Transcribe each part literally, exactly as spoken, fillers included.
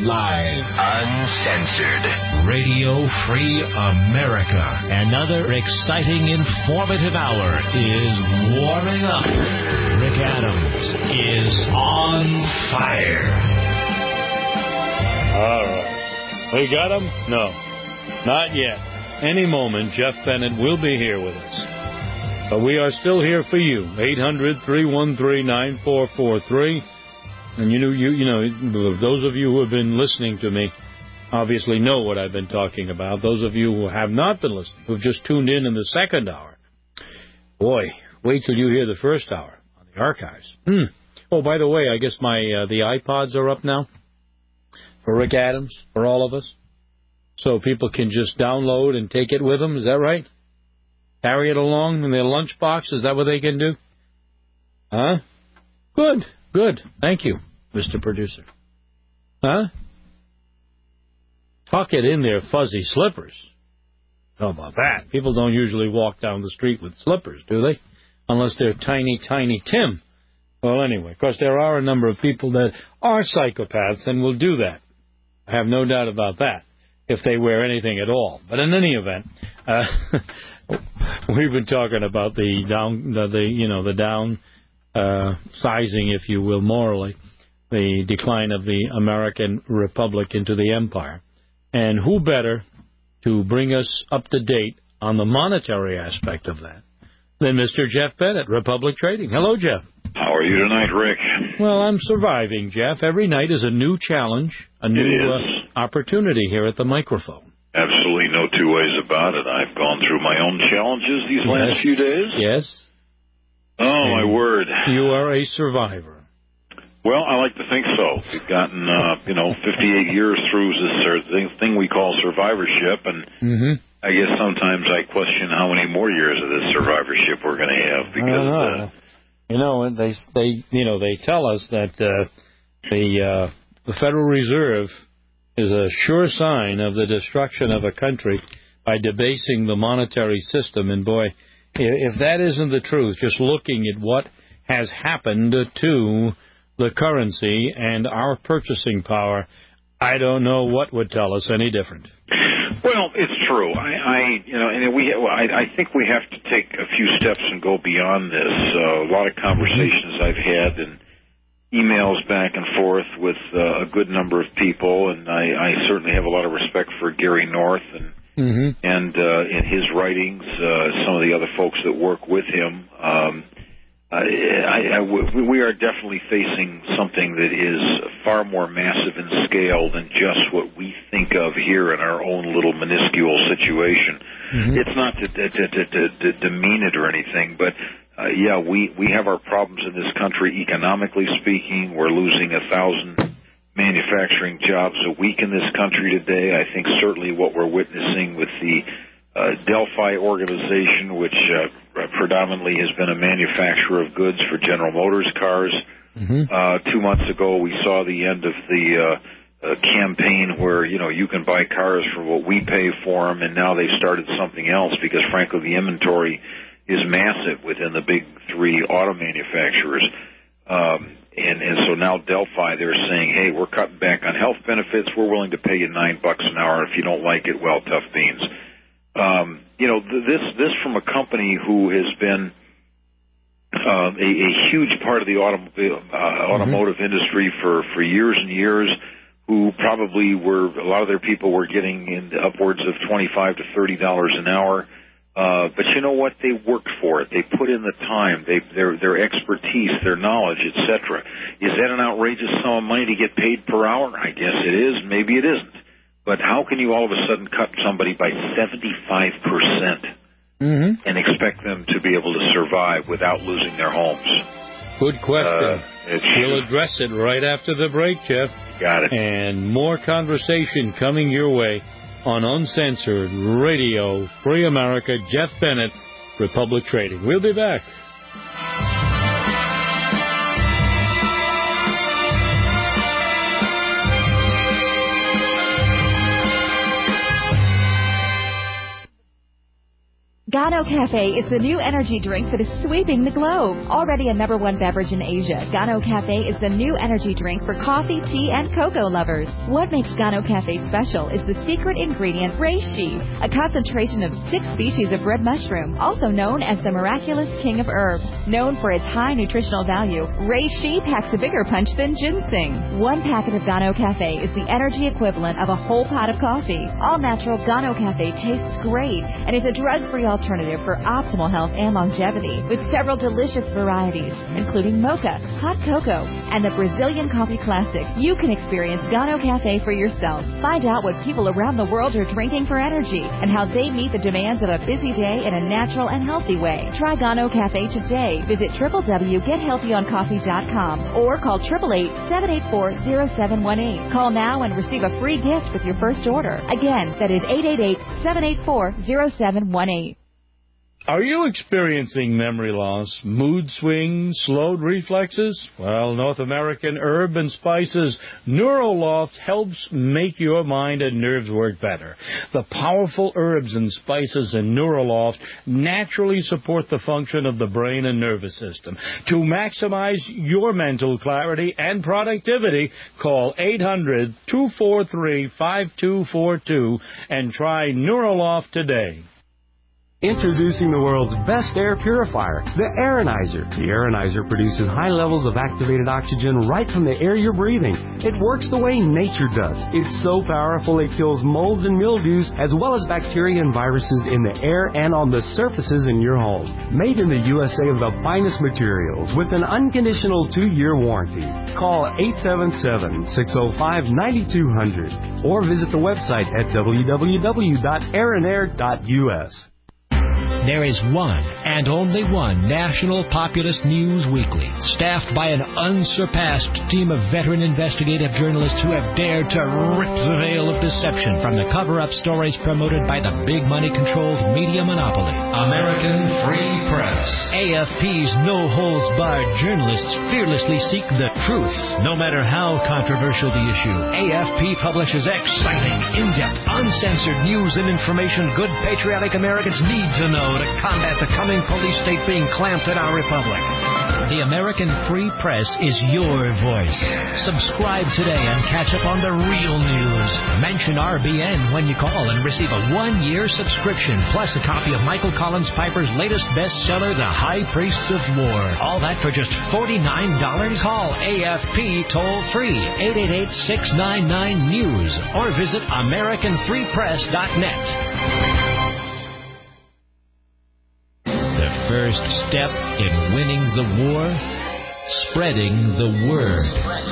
Live. Uncensored. Radio Free America. Another exciting, informative hour is warming up. Rick Adams is on fire. All right. We got him? No. Not yet. Any moment, Jeff Bennett will be here with us. But we are still here for you. eight hundred, three one three, nine four four three. And you know, you, you know, those of you who have been listening to me obviously know what I've been talking about. Those of you who have not been listening, who've just tuned in in the second hour, boy, wait till you hear the first hour on the archives. Hmm. Oh, by the way, I guess my uh, the iPods are up now for Rick Adams, for all of us. So people can just download and take it with them. Is that right? Carry it along in their lunchbox. Is that what they can do? Huh? Good. Good. Thank you, Mister Producer. Huh? Tuck it in their fuzzy slippers. How about that? People don't usually walk down the street with slippers, do they? Unless they're tiny, tiny Tim. Well, anyway, of course, there are a number of people that are psychopaths and will do that. I have no doubt about that, if they wear anything at all. But in any event, uh, we've been talking about the down, the, the you know, the down uh, sizing, if you will, morally, the decline of the American Republic into the empire. And who better to bring us up to date on the monetary aspect of that than Mister Jeff Bennett, Republic Trading. Hello, Jeff. How are you tonight, Rick? Well, I'm surviving, Jeff. Every night is a new challenge, a new uh, opportunity here at the microphone. Absolutely no two ways about it. I've gone through my own challenges these yes. last few days. Yes. Oh, and my word. You are a survivor. Well, I like to think so. We've gotten, uh, you know, fifty-eight years through this thing we call survivorship, and mm-hmm. I guess sometimes I question how many more years of this survivorship we're going to have, because... Uh, You know, they they you know they tell us that uh, the uh, the Federal Reserve is a sure sign of the destruction of a country by debasing the monetary system. And boy, if that isn't the truth, just looking at what has happened to the currency and our purchasing power, I don't know what would tell us any different. Well, it's true. I, I you know, and we, I, I think we have to take a few steps and go beyond this. Uh, a lot of conversations I've had and emails back and forth with uh, a good number of people, and I, I certainly have a lot of respect for Gary North and mm-hmm. and uh, in his writings, uh, some of the other folks that work with him. Um, I, I, I, we are definitely facing something that is far more massive in scale than just what we think of here in our own little minuscule situation. Mm-hmm. It's not to, to, to, to, to demean it or anything, but uh, yeah, we, we have our problems in this country economically speaking. We're losing a thousand manufacturing jobs a week in this country today. I think certainly what we're witnessing with the Uh, Delphi organization, which uh, predominantly has been a manufacturer of goods for General Motors cars. Mm-hmm. Uh, two months ago, we saw the end of the uh, uh, campaign where, you know, you can buy cars for what we pay for them, and now they've started something else because, frankly, the inventory is massive within the big three auto manufacturers. Um, and, and so now Delphi, they're saying, hey, we're cutting back on health benefits. We're willing to pay you nine bucks an hour. If you don't like it, well, tough beans. Um, you know, this this from a company who has been uh, a, a huge part of the automobile, uh, automotive mm-hmm. industry for, for years and years, who probably were, a lot of their people were getting in upwards of twenty-five to thirty dollars an hour. Uh, but you know what? They worked for it. They put in the time, they, their, their expertise, their knowledge, et cetera. Is that an outrageous sum of money to get paid per hour? I guess it is. Maybe it isn't. But how can you all of a sudden cut somebody by seventy-five percent mm-hmm. and expect them to be able to survive without losing their homes? Good question. Uh, we'll address it right after the break, Jeff. Got it. And more conversation coming your way on Uncensored Radio, Free America, Jeff Bennett, Republic Trading. We'll be back. Gano Cafe is the new energy drink that is sweeping the globe. Already a number one beverage in Asia, Gano Cafe is the new energy drink for coffee, tea, and cocoa lovers. What makes Gano Cafe special is the secret ingredient reishi, a concentration of six species of red mushroom, also known as the miraculous king of herbs. Known for its high nutritional value, reishi packs a bigger punch than ginseng. One packet of Gano Cafe is the energy equivalent of a whole pot of coffee. All natural Gano Cafe tastes great and is a drug-free alternative for optimal health and longevity, with several delicious varieties, including mocha, hot cocoa, and the Brazilian coffee classic. You can experience Gano Cafe for yourself. Find out what people around the world are drinking for energy and how they meet the demands of a busy day in a natural and healthy way. Try Gano Cafe today. Visit w w w dot get healthy on coffee dot com or call eight eight eight, seven eight four, zero seven one eight. Call now and receive a free gift with your first order. Again, that is eight eight eight, seven eight four, zero seven one eight. Are you experiencing memory loss, mood swings, slowed reflexes? Well, North American Herb and Spices Neuroloft helps make your mind and nerves work better. The powerful herbs and spices in Neuroloft naturally support the function of the brain and nervous system. To maximize your mental clarity and productivity, call eight hundred, two four three, five two four two and try Neuroloft today. Introducing the world's best air purifier, the Aeronizer. The Aeronizer produces high levels of activated oxygen right from the air you're breathing. It works the way nature does. It's so powerful it kills molds and mildews as well as bacteria and viruses in the air and on the surfaces in your home. Made in the U S A of the finest materials with an unconditional two-year warranty. Call eight seven seven, six oh five, nine two zero zero or visit the website at w w w dot aeronair dot u s. There is one and only one National Populist News Weekly, staffed by an unsurpassed team of veteran investigative journalists who have dared to rip the veil of deception from the cover-up stories promoted by the big money-controlled media monopoly. American Free Press. A F P's no-holds-barred journalists fearlessly seek the truth, no matter how controversial the issue. A F P publishes exciting, in-depth, uncensored news and information good patriotic Americans need to know to combat the coming police state being clamped in our republic. The American Free Press is your voice. Subscribe today and catch up on the real news. Mention R B N when you call and receive a one-year subscription, plus a copy of Michael Collins Piper's latest bestseller, The High Priests of War. All that for just forty-nine dollars. Call A F P toll-free, eight eight eight, six nine nine, news, or visit american free press dot net. The first step in winning the war, spreading the word.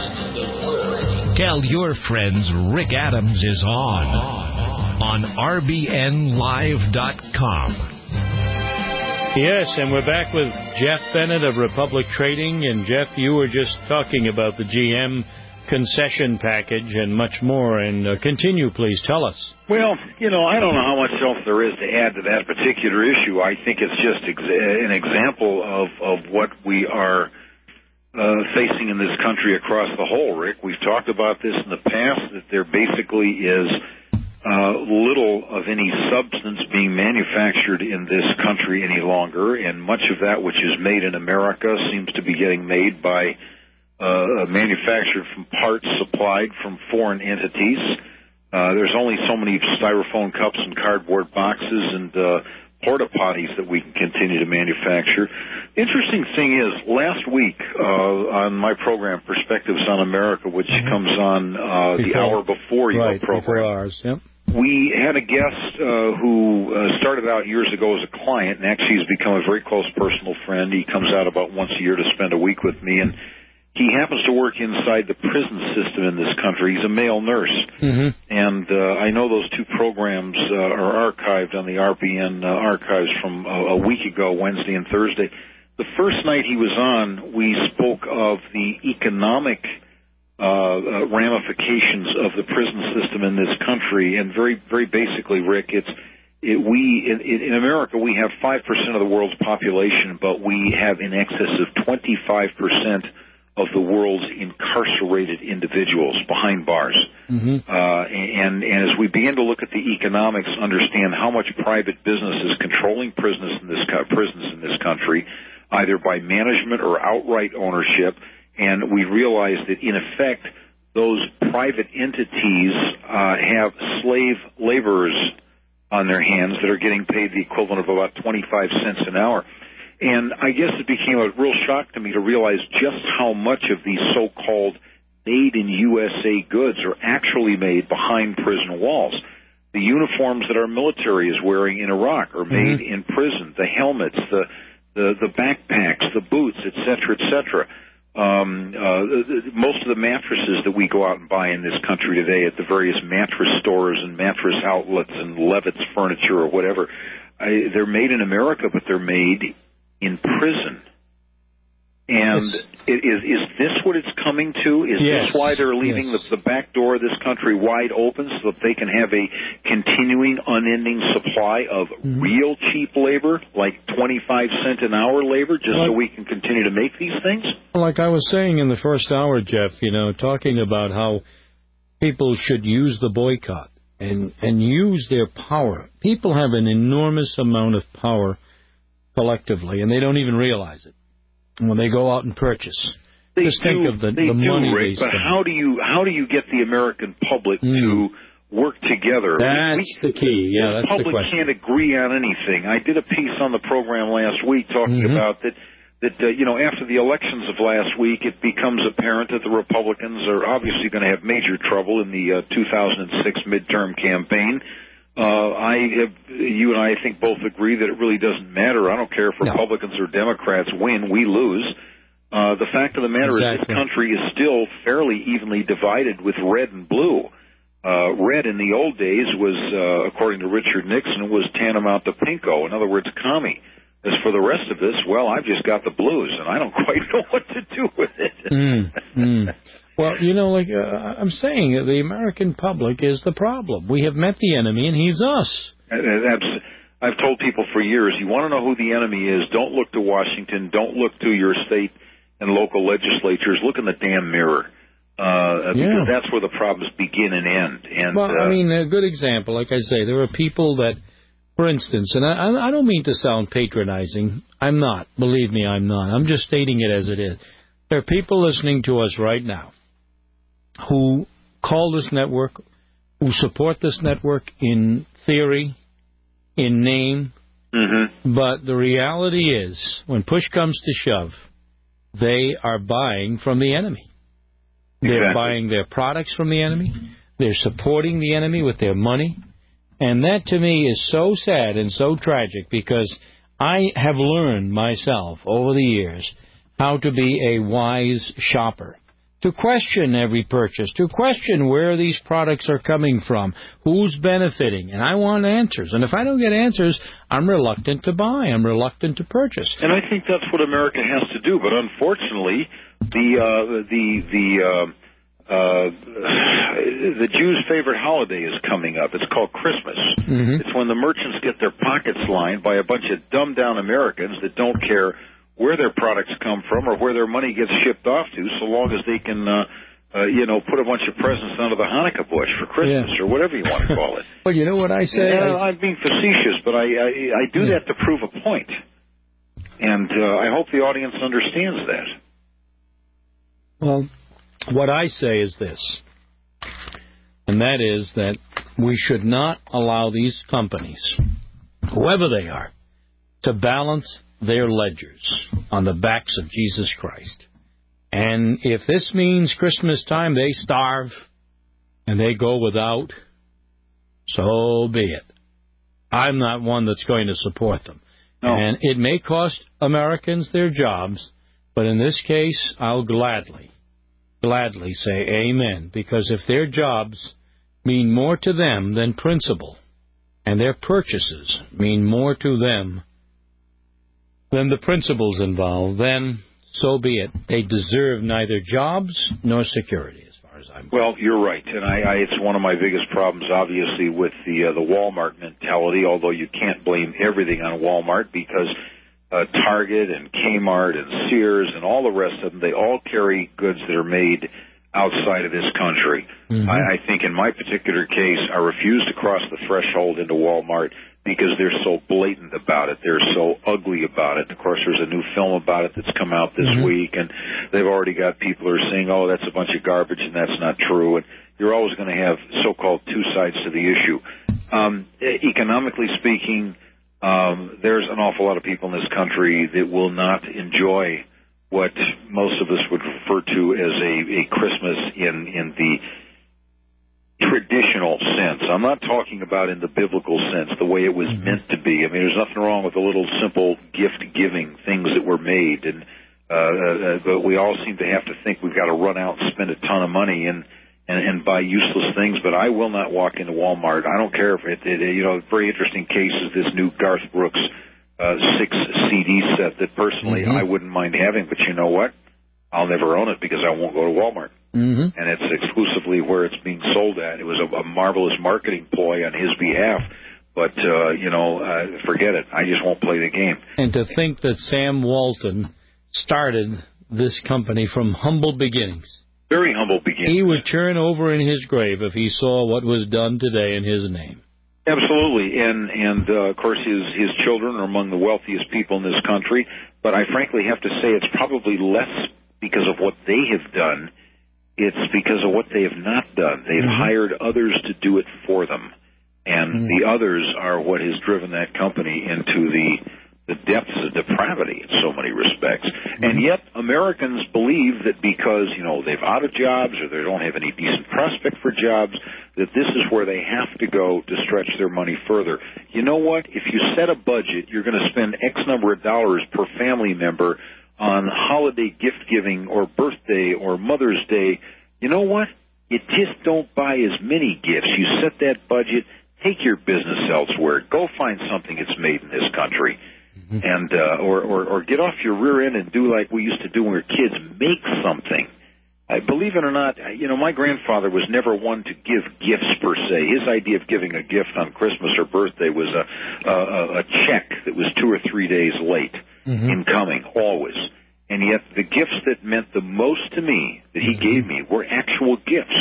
Tell your friends Rick Adams is on, on r b n live dot com. Yes, and we're back with Jeff Bennett of Republic Trading. And Jeff, you were just talking about the G M concession package and much more. And uh, continue, please. Tell us. Well, you know, I don't know how much else there is to add to that particular issue. I think it's just ex- an example of, of what we are uh, facing in this country across the whole, Rick. We've talked about this in the past, that there basically is uh, little of any substance being manufactured in this country any longer, and much of that which is made in America seems to be getting made by uh, manufactured from parts supplied from foreign entities. Uh, there's only so many styrofoam cups and cardboard boxes and uh, porta potties that we can continue to manufacture. Interesting thing is, last week uh, on my program, Perspectives on America, which mm-hmm. comes on uh, before, the hour before your right, program, before ours, yep. we had a guest uh, who uh, started out years ago as a client, and actually has become a very close personal friend. He comes out about once a year to spend a week with me, and he happens to work inside the prison system in this country. He's a male nurse. Mm-hmm. And uh, I know those two programs uh, are archived on the R B N uh, archives from a, a week ago, Wednesday and Thursday. The first night he was on, we spoke of the economic uh, uh, ramifications of the prison system in this country. And very, very basically, Rick, it's it, we in, in America, we have five percent of the world's population, but we have in excess of twenty-five percent of the world's incarcerated individuals behind bars. Mm-hmm. Uh, and, and as we begin to look at the economics, understand how much private business is controlling prisons in this co- prisons in this country, either by management or outright ownership, and we realize that, in effect, those private entities uh, have slave laborers on their hands that are getting paid the equivalent of about twenty-five cents an hour. And I guess it became a real shock to me to realize just how much of these so-called made-in-U S A goods are actually made behind prison walls. The uniforms that our military is wearing in Iraq are made mm-hmm. in prison. The helmets, the, the, the backpacks, the boots, et cetera, et cetera. Um, uh, most of the mattresses that we go out and buy in this country today at the various mattress stores and mattress outlets and Levitt's Furniture or whatever, I, they're made in America, but they're made in prison. And is, is this what it's coming to? Is yes. this why they're leaving yes. the, the back door of this country wide open so that they can have a continuing, unending supply of mm-hmm. real cheap labor, like twenty-five cent an hour labor, just like, so we can continue to make these things? Like I was saying in the first hour, Jeff, you know, talking about how people should use the boycott and, and use their power. People have an enormous amount of power collectively, and they don't even realize it when they go out and purchase. They Just do, think of the, they the do, money Rick, they but spend. how do you how do you get the American public mm. to work together? That's we, the key. Yeah, that's the the question. public can't agree on anything. I did a piece on the program last week talking mm-hmm. about that. That uh, you know, after the elections of last week, it becomes apparent that the Republicans are obviously going to have major trouble in the uh, two thousand six midterm campaign. Uh, I have, you and I, I think, both agree that it really doesn't matter. I don't care if no. Republicans or Democrats win, we lose. Uh, the fact of the matter exactly. is this country is still fairly evenly divided with red and blue. Uh, red in the old days was, uh, according to Richard Nixon, was tantamount to pinko. In other words, commie. As for the rest of this, well, I've just got the blues, and I don't quite know what to do with it. mm, mm. Well, you know, like uh, I'm saying, the American public is the problem. We have met the enemy, and he's us. I've told people for years, you want to know who the enemy is, don't look to Washington, don't look to your state and local legislatures, look in the damn mirror. Uh, yeah. Because that's where the problems begin and end. And, well, uh, I mean, a good example, like I say, there are people that, for instance, and I, I don't mean to sound patronizing. I'm not. Believe me, I'm not. I'm just stating it as it is. There are people listening to us right now who call this network, who support this network in theory, in name, mm-hmm. but the reality is, when push comes to shove, they are buying from the enemy. They're exactly. buying their products from the enemy. They're supporting the enemy with their money. And that, to me, is so sad and so tragic, because I have learned myself over the years how to be a wise shopper, to question every purchase, to question where these products are coming from, who's benefiting, and I want answers. And if I don't get answers, I'm reluctant to buy. I'm reluctant to purchase. And I think that's what America has to do. But unfortunately, the uh, the the uh, uh, the Jews' favorite holiday is coming up. It's called Christmas. Mm-hmm. It's when the merchants get their pockets lined by a bunch of dumbed-down Americans that don't care where their products come from or where their money gets shipped off to, so long as they can, uh, uh, you know, put a bunch of presents under the Hanukkah bush for Christmas yeah. or whatever you want to call it. Well, you know what I say? Yeah, I... I'm being facetious, but I, I, I do yeah. that to prove a point. And uh, I hope the audience understands that. Well, what I say is this, and that is that we should not allow these companies, whoever they are, to balance their ledgers on the backs of Jesus Christ. And if this means Christmas time they starve and they go without, so be it. I'm not one that's going to support them. No. And it may cost Americans their jobs, but in this case, I'll gladly, gladly say amen, because if their jobs mean more to them than principle, and their purchases mean more to them than the principles involved, then so be it. They deserve neither jobs nor security, as far as I'm concerned. Well, you're right, and I, I, it's one of my biggest problems, obviously, with the uh, the Walmart mentality. Although you can't blame everything on Walmart, because uh, Target and Kmart and Sears and all the rest of them, they all carry goods that are made outside of this country. Mm-hmm. I, I think in my particular case, I refuse to cross the threshold into Walmart because they're so blatant about it. They're so ugly about it. Of course, there's a new film about it that's come out this mm-hmm. week, and they've already got people who are saying, oh, that's a bunch of garbage, and that's not true. And you're always going to have so-called two sides to the issue. Um, economically speaking, um, there's an awful lot of people in this country that will not enjoy what most of us would refer to as a, a Christmas in, in the traditional sense. I'm not talking about in the biblical sense, the way it was mm-hmm. meant to be. I mean, there's nothing wrong with a little simple gift-giving, things that were made, and uh, uh, but we all seem to have to think we've got to run out and spend a ton of money and, and, and buy useless things. But I will not walk into Walmart. I don't care if it, it you know, a very interesting case is this new Garth Brooks Uh, six C D set that personally mm-hmm. I wouldn't mind having, but you know what? I'll never own it because I won't go to Walmart. Mm-hmm. And it's exclusively where it's being sold at. It was a, a marvelous marketing ploy on his behalf, but, uh, you know, uh, forget it. I just won't play the game. And to think that Sam Walton started this company from humble beginnings. Very humble beginnings. He would turn over in his grave if he saw what was done today in his name. Absolutely, and and uh, of course his his children are among the wealthiest people in this country. But I frankly have to say it's probably less because of what they have done. It's because of what they have not done. They've mm-hmm. hired others to do it for them, and mm-hmm. the others are what has driven that company into the the depths of depravity in so many respects. Mm-hmm. And yet Americans believe that because, you know, they've out of jobs or they don't have any decent prospect for jobs, that this is where they have to go to stretch their money further. You know what? If you set a budget, you're going to spend X number of dollars per family member on holiday gift-giving or birthday or Mother's Day. You know what? You just don't buy as many gifts. You set that budget, take your business elsewhere. Go find something that's made in this country. Mm-hmm. And uh, or, or or get off your rear end and do like we used to do when we were kids. Make something. I believe it or not, you know, my grandfather was never one to give gifts per se. His idea of giving a gift on Christmas or birthday was a a, a check that was two or three days late mm-hmm. in coming, always. And yet the gifts that meant the most to me that he mm-hmm. gave me were actual gifts.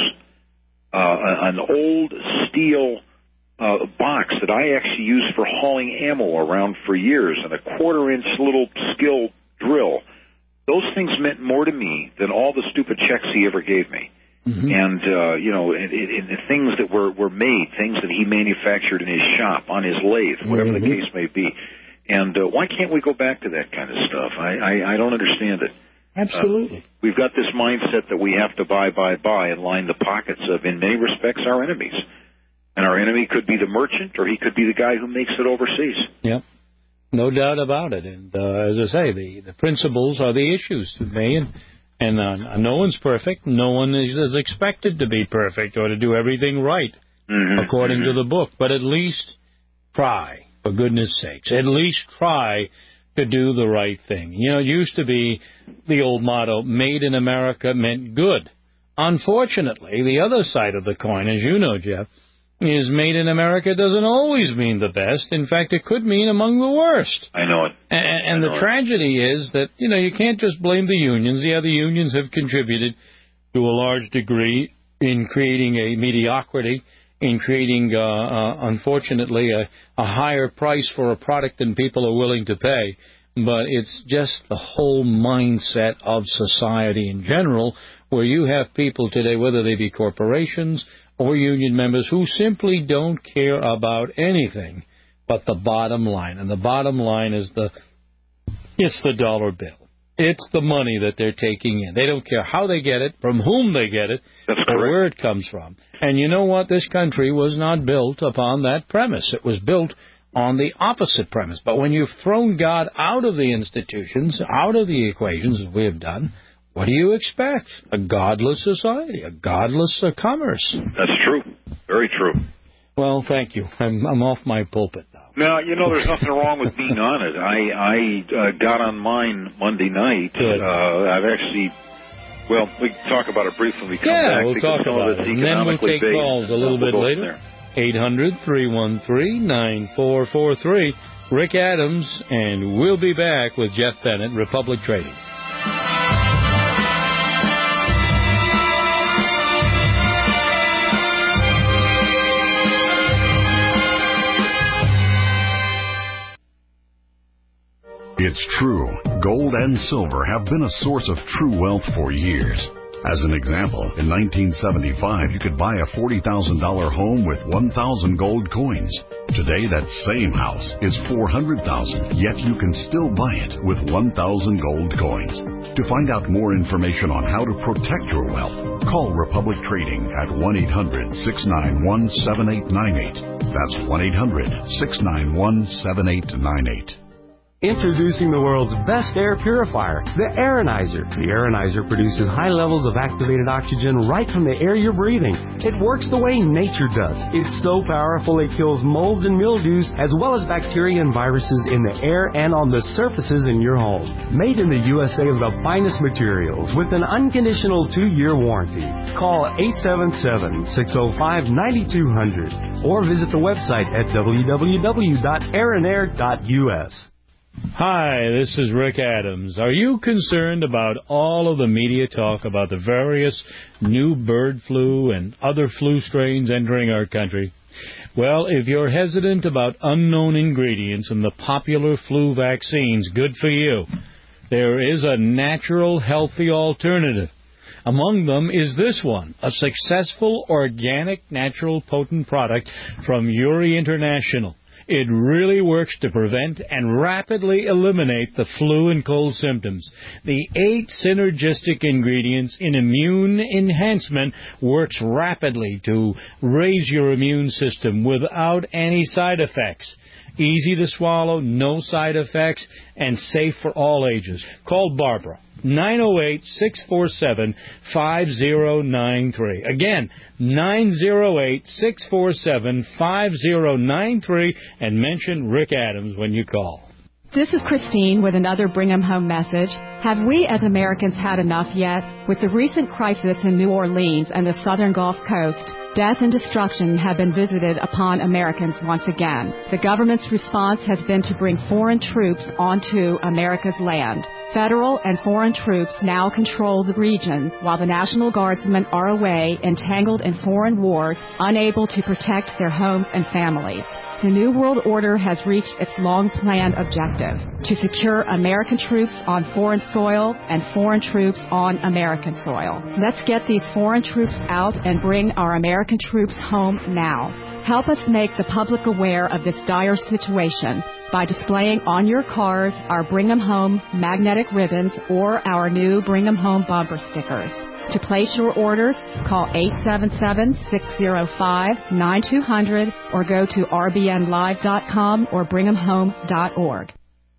Uh, an old steel Uh, box that I actually used for hauling ammo around for years, and a quarter-inch little skill drill. Those things meant more to me than all the stupid checks he ever gave me. Mm-hmm. And, uh, you know, and, and the things that were, were made, things that he manufactured in his shop, on his lathe, whatever mm-hmm. the case may be. And uh, why can't we go back to that kind of stuff? I, I, I don't understand it. Absolutely. Uh, we've got this mindset that we have to buy, buy, buy, and line the pockets of, in many respects, our enemies. And our enemy could be the merchant, or he could be the guy who makes it overseas. Yep, no doubt about it. And uh, as I say, the, the principles are the issues to me. And, and uh, no one's perfect. No one is, is expected to be perfect or to do everything right mm-hmm. according mm-hmm. to the book. But at least try, for goodness sakes. At least try to do the right thing. You know, it used to be the old motto, made in America meant good. Unfortunately, the other side of the coin, as you know, Jeff, is made in America doesn't always mean the best. In fact, it could mean among the worst. I know it. And, and know the it. tragedy is that, you know, you can't just blame the unions. Yeah, the unions have contributed to a large degree in creating a mediocrity, in creating, uh, uh, unfortunately, a, a higher price for a product than people are willing to pay. But it's just the whole mindset of society in general, where you have people today, whether they be corporations or union members, who simply don't care about anything but the bottom line. And the bottom line is the it's the dollar bill. It's the money that they're taking in. They don't care how they get it, from whom they get it, That's or correct. where it comes from. And you know what? This country was not built upon that premise. It was built on the opposite premise. But when you've thrown God out of the institutions, out of the equations, as we have done, what do you expect? A godless society, a godless uh, commerce. That's true. Very true. Well, thank you. I'm, I'm off my pulpit now. Now, you know, there's nothing wrong with being on it. I, I uh, got on mine Monday night. Good. Uh, I've actually, well, we can talk about it briefly when we come yeah, back. we'll talk about it. And then we'll take based. calls a little we'll bit later. eight hundred, three one three, nine four four three. Rick Adams, and we'll be back with Jeff Bennett, Republic Trading. It's true. Gold and silver have been a source of true wealth for years. As an example, in nineteen seventy-five, you could buy a forty thousand dollars home with one thousand gold coins. Today, that same house is four hundred thousand dollars, yet you can still buy it with one thousand gold coins. To find out more information on how to protect your wealth, call Republic Trading at one eight hundred, six nine one, seven eight nine eight. That's one eight hundred, six nine one, seven eight nine eight. Introducing the world's best air purifier, the Aeronizer. The Aeronizer produces high levels of activated oxygen right from the air you're breathing. It works the way nature does. It's so powerful it kills molds and mildews as well as bacteria and viruses in the air and on the surfaces in your home. Made in the U S A of the finest materials with an unconditional two-year warranty. Call eight seven seven, six oh five, nine two zero zero or visit the website at w w w dot aeronair dot u s. Hi, this is Rick Adams. Are you concerned about all of the media talk about the various new bird flu and other flu strains entering our country? Well, if you're hesitant about unknown ingredients in the popular flu vaccines, good for you. There is a natural, healthy alternative. Among them is this one, a successful, organic, natural, potent product from Uri International. It really works to prevent and rapidly eliminate the flu and cold symptoms. The eight synergistic ingredients in immune enhancement works rapidly to raise your immune system without any side effects. Easy to swallow, no side effects, and safe for all ages. Call Barbara, nine oh eight, six four seven, five oh nine three. Again, nine oh eight, six four seven, five oh nine three, and mention Rick Adams when you call. This is Christine with another Bring 'em Home message. Have we as Americans had enough yet? With the recent crisis in New Orleans and the southern Gulf Coast, death and destruction have been visited upon Americans once again. The government's response has been to bring foreign troops onto America's land. Federal and foreign troops now control the region, while the National Guardsmen are away, entangled in foreign wars, unable to protect their homes and families. The New World Order has reached its long-planned objective, to secure American troops on foreign soil and foreign troops on American soil. Let's get these foreign troops out and bring our American troops home now. Help us make the public aware of this dire situation by displaying on your cars our Bring 'em Home magnetic ribbons or our new Bring 'em Home bumper stickers. To place your orders, call eight seven seven, six oh five, nine two hundred or go to r b n live dot com or bring em home dot org.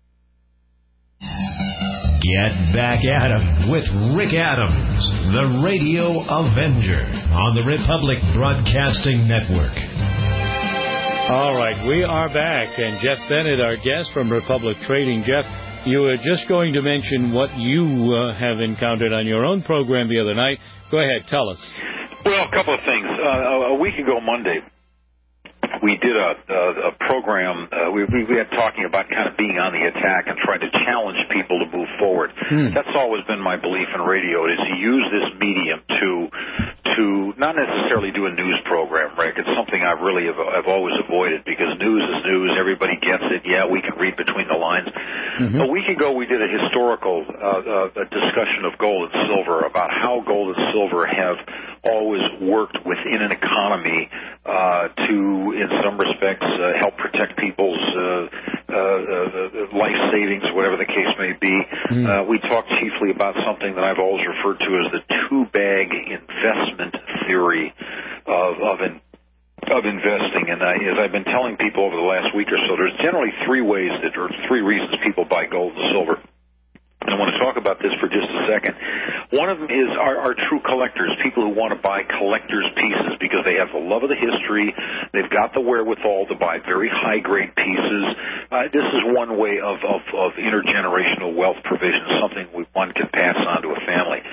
Get back at 'em with Rick Adams, the Radio Avenger, on the Republic Broadcasting Network. All right, we are back, and Jeff Bennett, our guest from Republic Trading. Jeff, you were just going to mention what you uh, have encountered on your own program the other night. Go ahead, tell us. Well, a couple of things. Uh, a week ago Monday, we did a, a, a program. Uh, we, we, we had talking about kind of being on the attack and trying to challenge people to move forward. Hmm. That's always been my belief in radio, is to use this medium to to not necessarily do a news program, Rick. It's something I really have I've always avoided, because news is news. Everybody gets it. Yeah, we can read between the lines. Mm-hmm. A week ago, we did a historical uh, uh, a discussion of gold and silver, about how gold and silver have always worked within an economy uh, to, in some respects, uh, help protect people's uh, uh, uh, life savings, whatever the case may be. Mm. Uh, we talked chiefly about something that I've always referred to as the two-bag investment theory of, of, in, of investing. And I, as I've been telling people over the last week or so, there's generally three ways that, or three reasons people buy gold and silver. And I want to talk about this for just a second. One of them is our, our true collectors, people who want to buy collector's pieces because they have the love of the history, they've got the wherewithal to buy very high-grade pieces. Uh, this is one way of, of, of intergenerational wealth provision, something we, one can pass on to a family.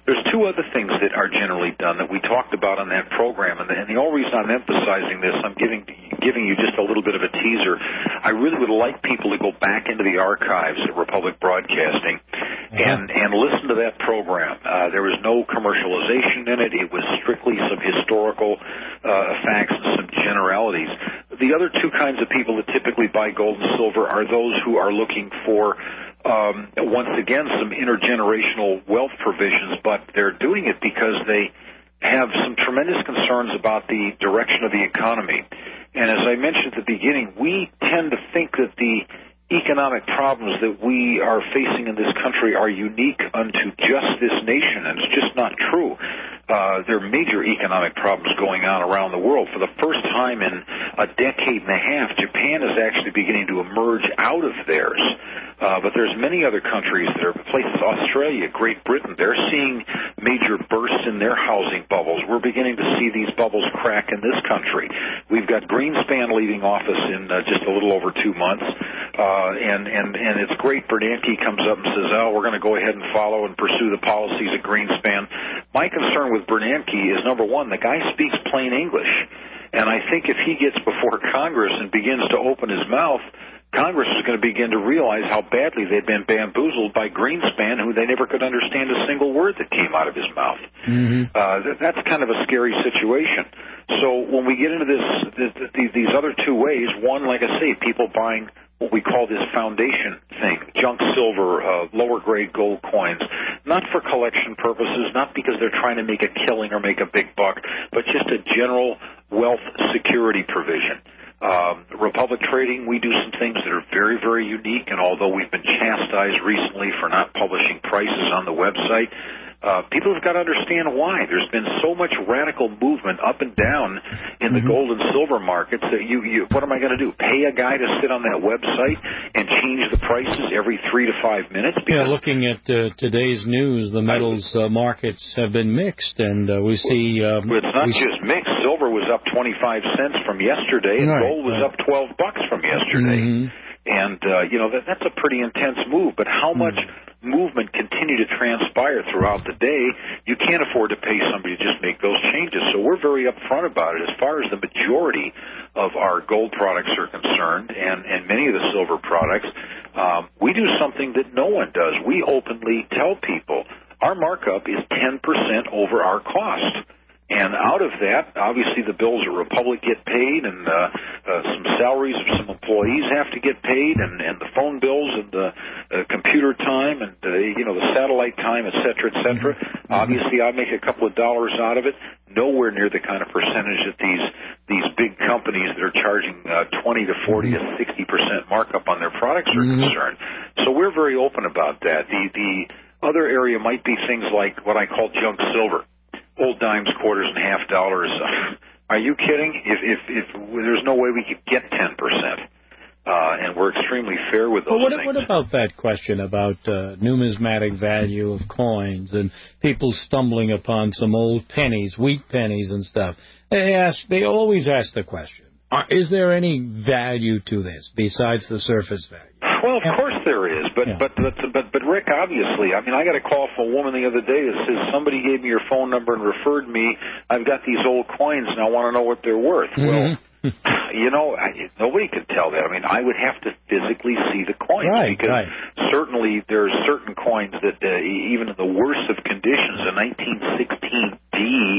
There's two other things that are generally done that we talked about on that program, and the, and the only reason I'm emphasizing this, I'm giving giving you just a little bit of a teaser. I really would like people to go back into the archives at Republic Broadcasting and, and listen to that program. Uh, there was no commercialization in it. It was strictly some historical uh, facts and some generalities. The other two kinds of people that typically buy gold and silver are those who are looking for Um, once again, some intergenerational wealth provisions, but they're doing it because they have some tremendous concerns about the direction of the economy. And as I mentioned at the beginning, we tend to think that the economic problems that we are facing in this country are unique unto just this nation, and it's just not true. Uh, there are major economic problems going on around the world. For the first time in a decade and a half, Japan is actually beginning to emerge out of theirs. Uh, but there's many other countries that are places, Australia, Great Britain, they're seeing major bursts in their housing bubbles. We're beginning to see these bubbles crack in this country. We've got Greenspan leaving office in uh, just a little over two months, uh, and, and, and it's great. Bernanke comes up and says, oh, we're going to go ahead and follow and pursue the policies of Greenspan. My concern with Bernanke is, number one, the guy speaks plain English, and I think if he gets before Congress and begins to open his mouth, Congress is going to begin to realize how badly they've been bamboozled by Greenspan, who they never could understand a single word that came out of his mouth. Mm-hmm. Uh, that, that's kind of a scary situation. So when we get into this, this, these other two ways, one, like I say, people buying what we call this foundation thing, junk silver, uh, lower-grade gold coins, not for collection purposes, not because they're trying to make a killing or make a big buck, but just a general wealth security provision. Um, Republic Trading, we do some things that are very, very unique, and although we've been chastised recently for not publishing prices on the website, uh, people have got to understand why. There's been so much radical movement up and down in the mm-hmm. gold and silver markets that you, you what am I going to do? Pay a guy to sit on that website and change the prices every three to five minutes? Yeah, looking at uh, today's news, the metals uh, markets have been mixed, and uh, we see... Um, well, it's not we just mixed. Silver was up twenty-five cents from yesterday, and right, gold was right. up twelve bucks from yesterday. Mm-hmm. And, uh, you know, that, that's a pretty intense move. But how much mm-hmm. movement continued to transpire throughout the day, you can't afford to pay somebody to just make those changes. So we're very upfront about it. As far as the majority of our gold products are concerned, and, and many of the silver products, um, we do something that no one does. We openly tell people our markup is ten percent over our cost. And out of that, obviously the bills of Republic get paid, and uh, uh, some salaries of some employees have to get paid, and, and the phone bills and the uh, computer time and, uh, you know, the satellite time, et cetera, et cetera. Mm-hmm. Obviously, I make a couple of dollars out of it, nowhere near the kind of percentage that these these big companies that are charging uh, twenty to forty mm-hmm. to sixty percent markup on their products are mm-hmm. concerned. So we're very open about that. The, the other area might be things like what I call junk silver. Old dimes, quarters, and half dollars. Are you kidding? If if, if there's no way we could get ten percent, uh, and we're extremely fair with those well, what, things. What about that question about uh, numismatic value of coins and people stumbling upon some old pennies, wheat pennies, and stuff? They ask. They always ask the question: are, is there any value to this besides the surface value? Well, of course there is, but, yeah. but but but but Rick, obviously, I mean, I got a call from a woman the other day that says somebody gave me your phone number and referred me. I've got these old coins and I want to know what they're worth. Mm-hmm. Well, you know, I, nobody could tell that. I mean, I would have to physically see the coins right, because right. certainly there are certain coins that uh, even in the worst of conditions, a nineteen sixteen D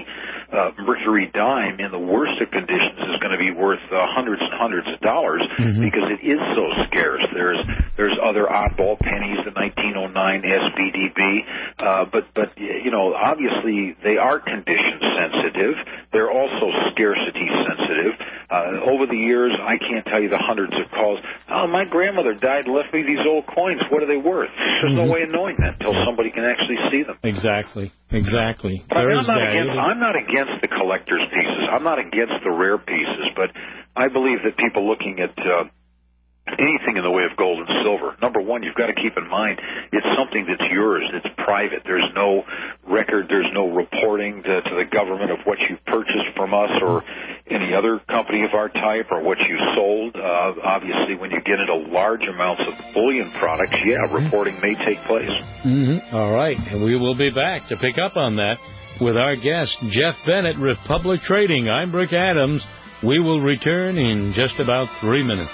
uh, mercury dime in the worst of conditions is going to be worth uh, hundreds and hundreds of dollars mm-hmm. because it is so scarce. There's there's other oddball pennies, the nineteen oh nine S B D B, uh, but but you know, obviously they are condition sensitive. They're also scarcity sensitive. Uh, over the years, I can't tell you the hundreds of calls. Oh, my grandmother died and left me these old coins. What are they worth? There's mm-hmm. no way of knowing that until somebody can actually see them. Exactly. Exactly. But I mean, I'm, not against, I'm not against the collector's pieces. I'm not against the rare pieces, but I believe that people looking at uh, anything in the way of gold and silver, number one, you've got to keep in mind it's something that's yours. It's private. There's no record. There's no reporting to, to the government of what you've purchased from us or any other company of our type or what you sold. Uh, obviously, when you get into large amounts of bullion products, yeah, reporting may take place. Mm-hmm. All right, and we will be back to pick up on that with our guest, Jeff Bennett, Republic Trading. I'm Brick Adams. We will return in just about three minutes.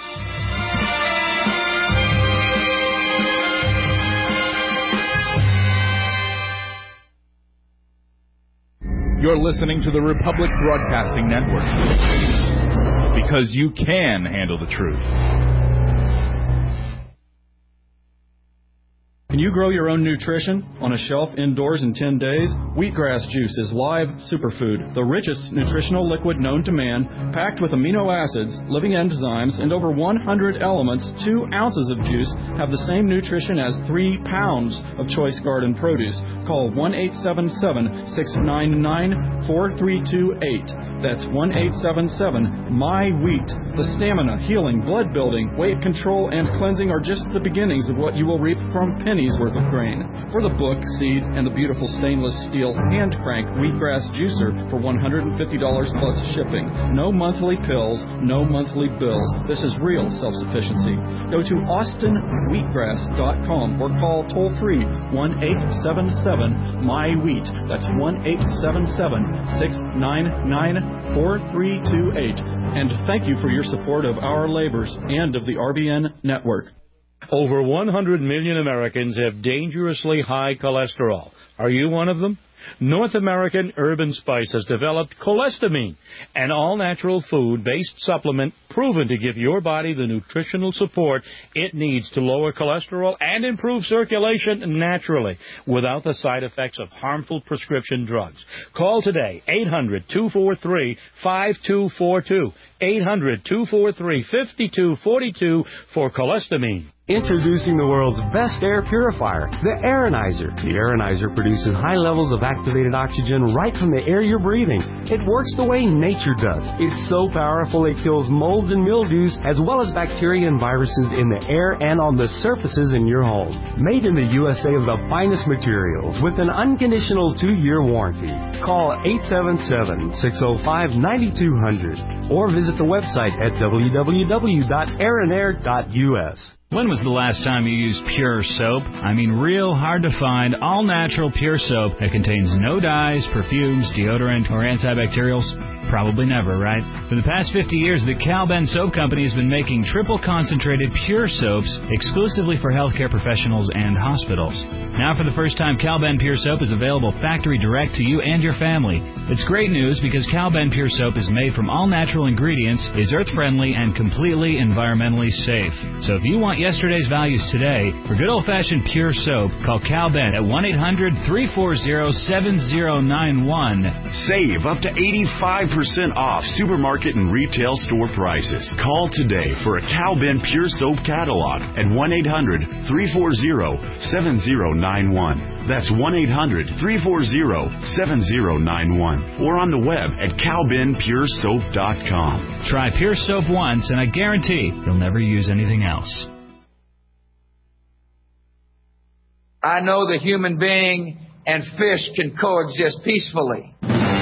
You're listening to the Republic Broadcasting Network, because you can handle the truth. Can you grow your own nutrition on a shelf indoors in ten days? Wheatgrass juice is live superfood, the richest nutritional liquid known to man, packed with amino acids, living enzymes, and over one hundred elements. Two ounces of juice have the same nutrition as three pounds of choice garden produce. Call one eight seven seven, six nine nine, four three two eight. That's one eight seven seven, M Y wheat. The stamina, healing, blood building, weight control, and cleansing are just the beginnings of what you will reap from pennies worth of grain. For the book, seed, and the beautiful stainless steel hand crank wheatgrass juicer for one hundred fifty dollars plus shipping. No monthly pills, no monthly bills. This is real self-sufficiency. Go to austin wheatgrass dot com or call toll-free one eight seven seven, M Y wheat. That's one eight seven seven, six nine nine, four three two eight. And thank you for your support of our labors and of the R B N network. Over one hundred million Americans have dangerously high cholesterol. Are you one of them? North American Urban Spice has developed Cholesterol, an all-natural food-based supplement proven to give your body the nutritional support it needs to lower cholesterol and improve circulation naturally without the side effects of harmful prescription drugs. Call today, eight hundred, two four three, five two four two, eight hundred, two four three, five two four two for Cholesterol. Introducing the world's best air purifier, the Aeronizer. The Aeronizer produces high levels of activated oxygen right from the air you're breathing. It works the way nature does. It's so powerful it kills molds and mildews as well as bacteria and viruses in the air and on the surfaces in your home. Made in the U S A of the finest materials with an unconditional two-year warranty. Call eight seven seven, six oh five, nine two zero zero or visit the website at w w w dot aeronair dot u s. When was the last time you used pure soap? I mean real hard to find, all-natural pure soap that contains no dyes, perfumes, deodorant, or antibacterials? Probably never, right? For the past fifty years, the Cal-Ben Soap Company has been making triple-concentrated pure soaps exclusively for healthcare professionals and hospitals. Now, for the first time, Cal-Ben Pure Soap is available factory direct to you and your family. It's great news because Cal-Ben Pure Soap is made from all-natural ingredients, is earth-friendly, and completely environmentally safe. So if you want yesterday's values today, for good old-fashioned pure soap, call Cal-Ben at one eight hundred, three four zero, seven zero nine one. Save up to eighty-five percent off supermarket and retail store prices. Call today for a Cal-Ben Pure Soap catalog at one eight hundred, three four zero, seven zero nine one. That's one eight hundred, three four zero, seven zero nine one. Or on the web at cal ben pure soap dot com. Try Pure Soap once, and I guarantee you'll never use anything else. I know the human being and fish can coexist peacefully.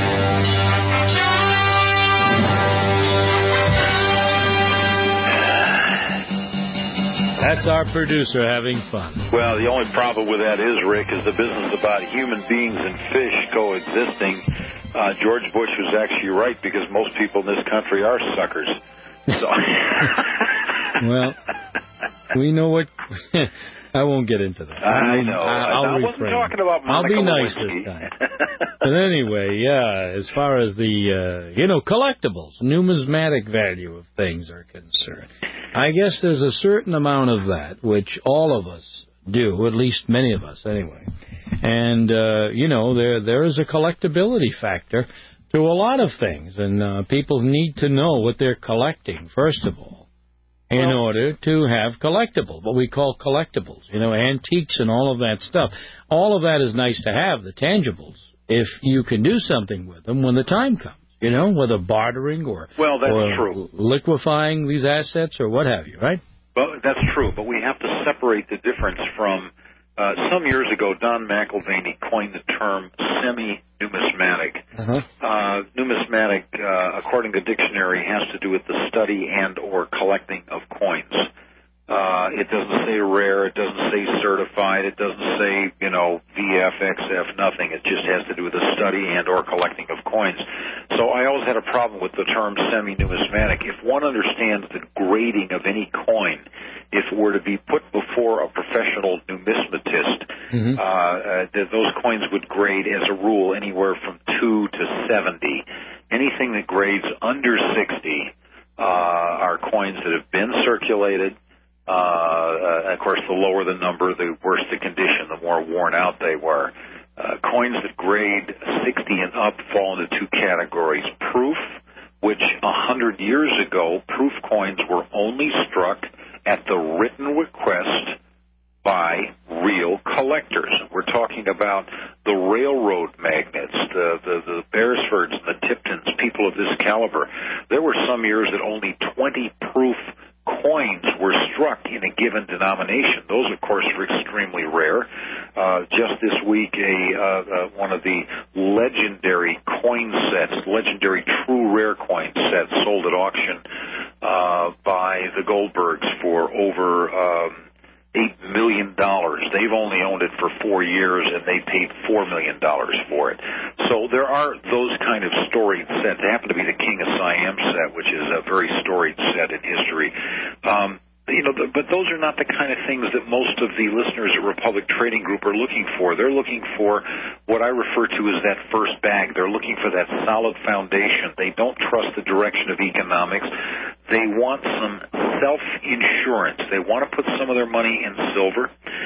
That's our producer having fun. Well, the only problem with that is, Rick, is the business about human beings and fish coexisting. Uh, George Bush was actually right because most people in this country are suckers. So. Well, we know what... I won't get into that. I know. I'll I wasn't refrain. talking about I'll Monica be nice Lewinsky. this time. But anyway, yeah, as far as the, uh, you know, collectibles, numismatic value of things are concerned, I guess there's a certain amount of that, which all of us do, at least many of us anyway. And, uh, you know, there there is a collectability factor to a lot of things, and uh, people need to know what they're collecting, first of all, in well, order to have collectibles, what we call collectibles, you know, antiques and all of that stuff. All of that is nice to have, the tangibles, if you can do something with them when the time comes, you know, whether bartering or, well, that's or true. liquefying these assets or what have you, right? Well, that's true, but we have to separate the difference from, uh, some years ago, Don McIlvaney coined the term semi-numismatic. Uh-huh. Uh, numismatic, uh, according according to the dictionary, has to do with the study and or collecting of coins. Uh, it doesn't say rare, it doesn't say certified, it doesn't say, you know, V F, X F, nothing. It just has to do with the study and or collecting of coins. So I always had a problem with the term semi-numismatic. If one understands the grading of any coin, if it were to be put before a professional numismatist, mm-hmm. uh, uh, those coins would grade, as a rule, anywhere from two to seventy. Anything that grades under sixty uh, are coins that have been circulated. Uh, uh, of course, the lower the number, the worse the condition, the more worn out they were. Uh, coins that grade sixty and up fall into two categories. Proof, which a hundred years ago, proof coins were only struck at the written request by real collectors. We're talking about the railroad magnates, the, the, the Beresfords and the Tiptons, people of this caliber. There were some years that only twenty proof coins were struck in a given denomination. Those, of course, are extremely rare. Uh, just this week, a uh, uh, one of the legendary coin sets, legendary true rare coin sets, sold at auction uh, by the Goldbergs for over um, eight million dollars. They've only owned it for four years, and they paid four million dollars for it. So there are those kind of storied sets. They happen to be the King of Siam set, which is a very storied set in history. Um, you know, but those are not the kind of things that most of the listeners at Republic Trading Group are looking for. They're looking for what I refer to as that first bag. They're looking for that solid foundation. They don't trust the direction of economics. They want some self-insurance. They want to put some of their money in silver,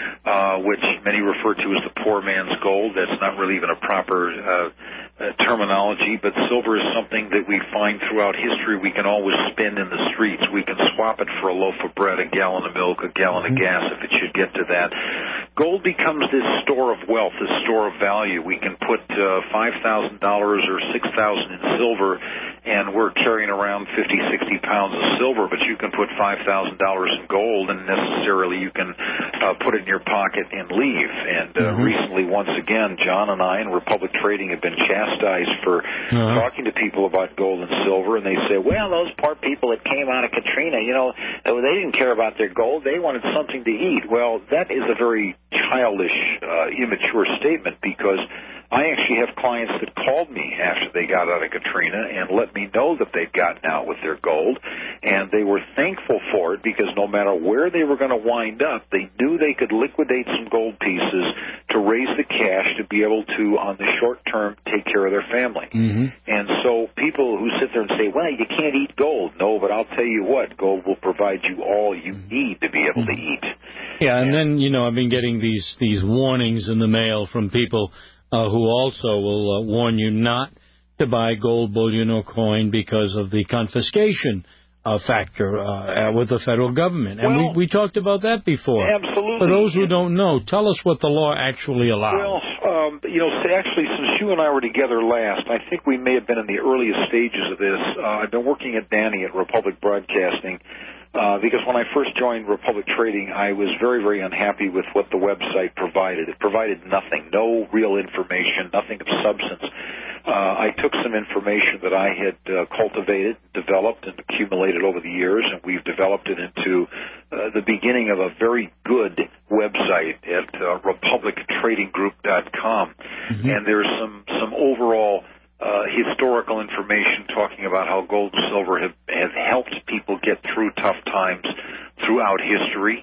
uh, which many refer to as the poor man's gold. That's not really even a proper uh, uh, terminology, but silver is something that we find throughout history we can always spend in the streets. We can swap it for a loaf of bread, a gallon of milk, a gallon of gas if it should get to that. Gold becomes this store of wealth, this store of value. We can put uh, five thousand dollars or six thousand dollars in silver, and we're carrying around fifty, sixty pounds of silver, but you can put five thousand dollars in gold, and necessarily you can uh, put it in your pocket and leave. And uh, mm-hmm. recently, once again, John and I and Republic Trading have been chastised for uh-huh. talking to people about gold and silver, and they say, well, those poor people that came out of Katrina, you know, they didn't care about their gold. They wanted something to eat. Well, that is a very childish, uh, immature statement, because I actually have clients that called me after they got out of Katrina and let me know that they'd gotten out with their gold, and they were thankful for it because no matter where they were going to wind up, they knew they could liquidate some gold pieces to raise the cash to be able to, on the short term, take care of their family. Mm-hmm. And so people who sit there and say, well, you can't eat gold. No, but I'll tell you what, gold will provide you all you need to be able to eat. Yeah, and, and then, you know, I've been getting these, these warnings in the mail from people Uh, who also will uh, warn you not to buy gold bullion or coin because of the confiscation uh, factor uh, with the federal government. And well, we, we talked about that before. Absolutely. For those who don't know, tell us what the law actually allows. Well, um, you know, actually, since you and I were together last, I think we may have been in the earliest stages of this. Uh, I've been working at Danny at Republic Broadcasting. Uh, because when I first joined Republic Trading, I was very, very unhappy with what the website provided. It provided nothing, no real information, nothing of substance. Uh, I took some information that I had uh, cultivated, developed, and accumulated over the years, and we've developed it into uh, the beginning of a very good website at uh, republic trading group dot com. Mm-hmm. And there's some, some overall Uh, historical information talking about how gold and silver have, have helped people get through tough times throughout history.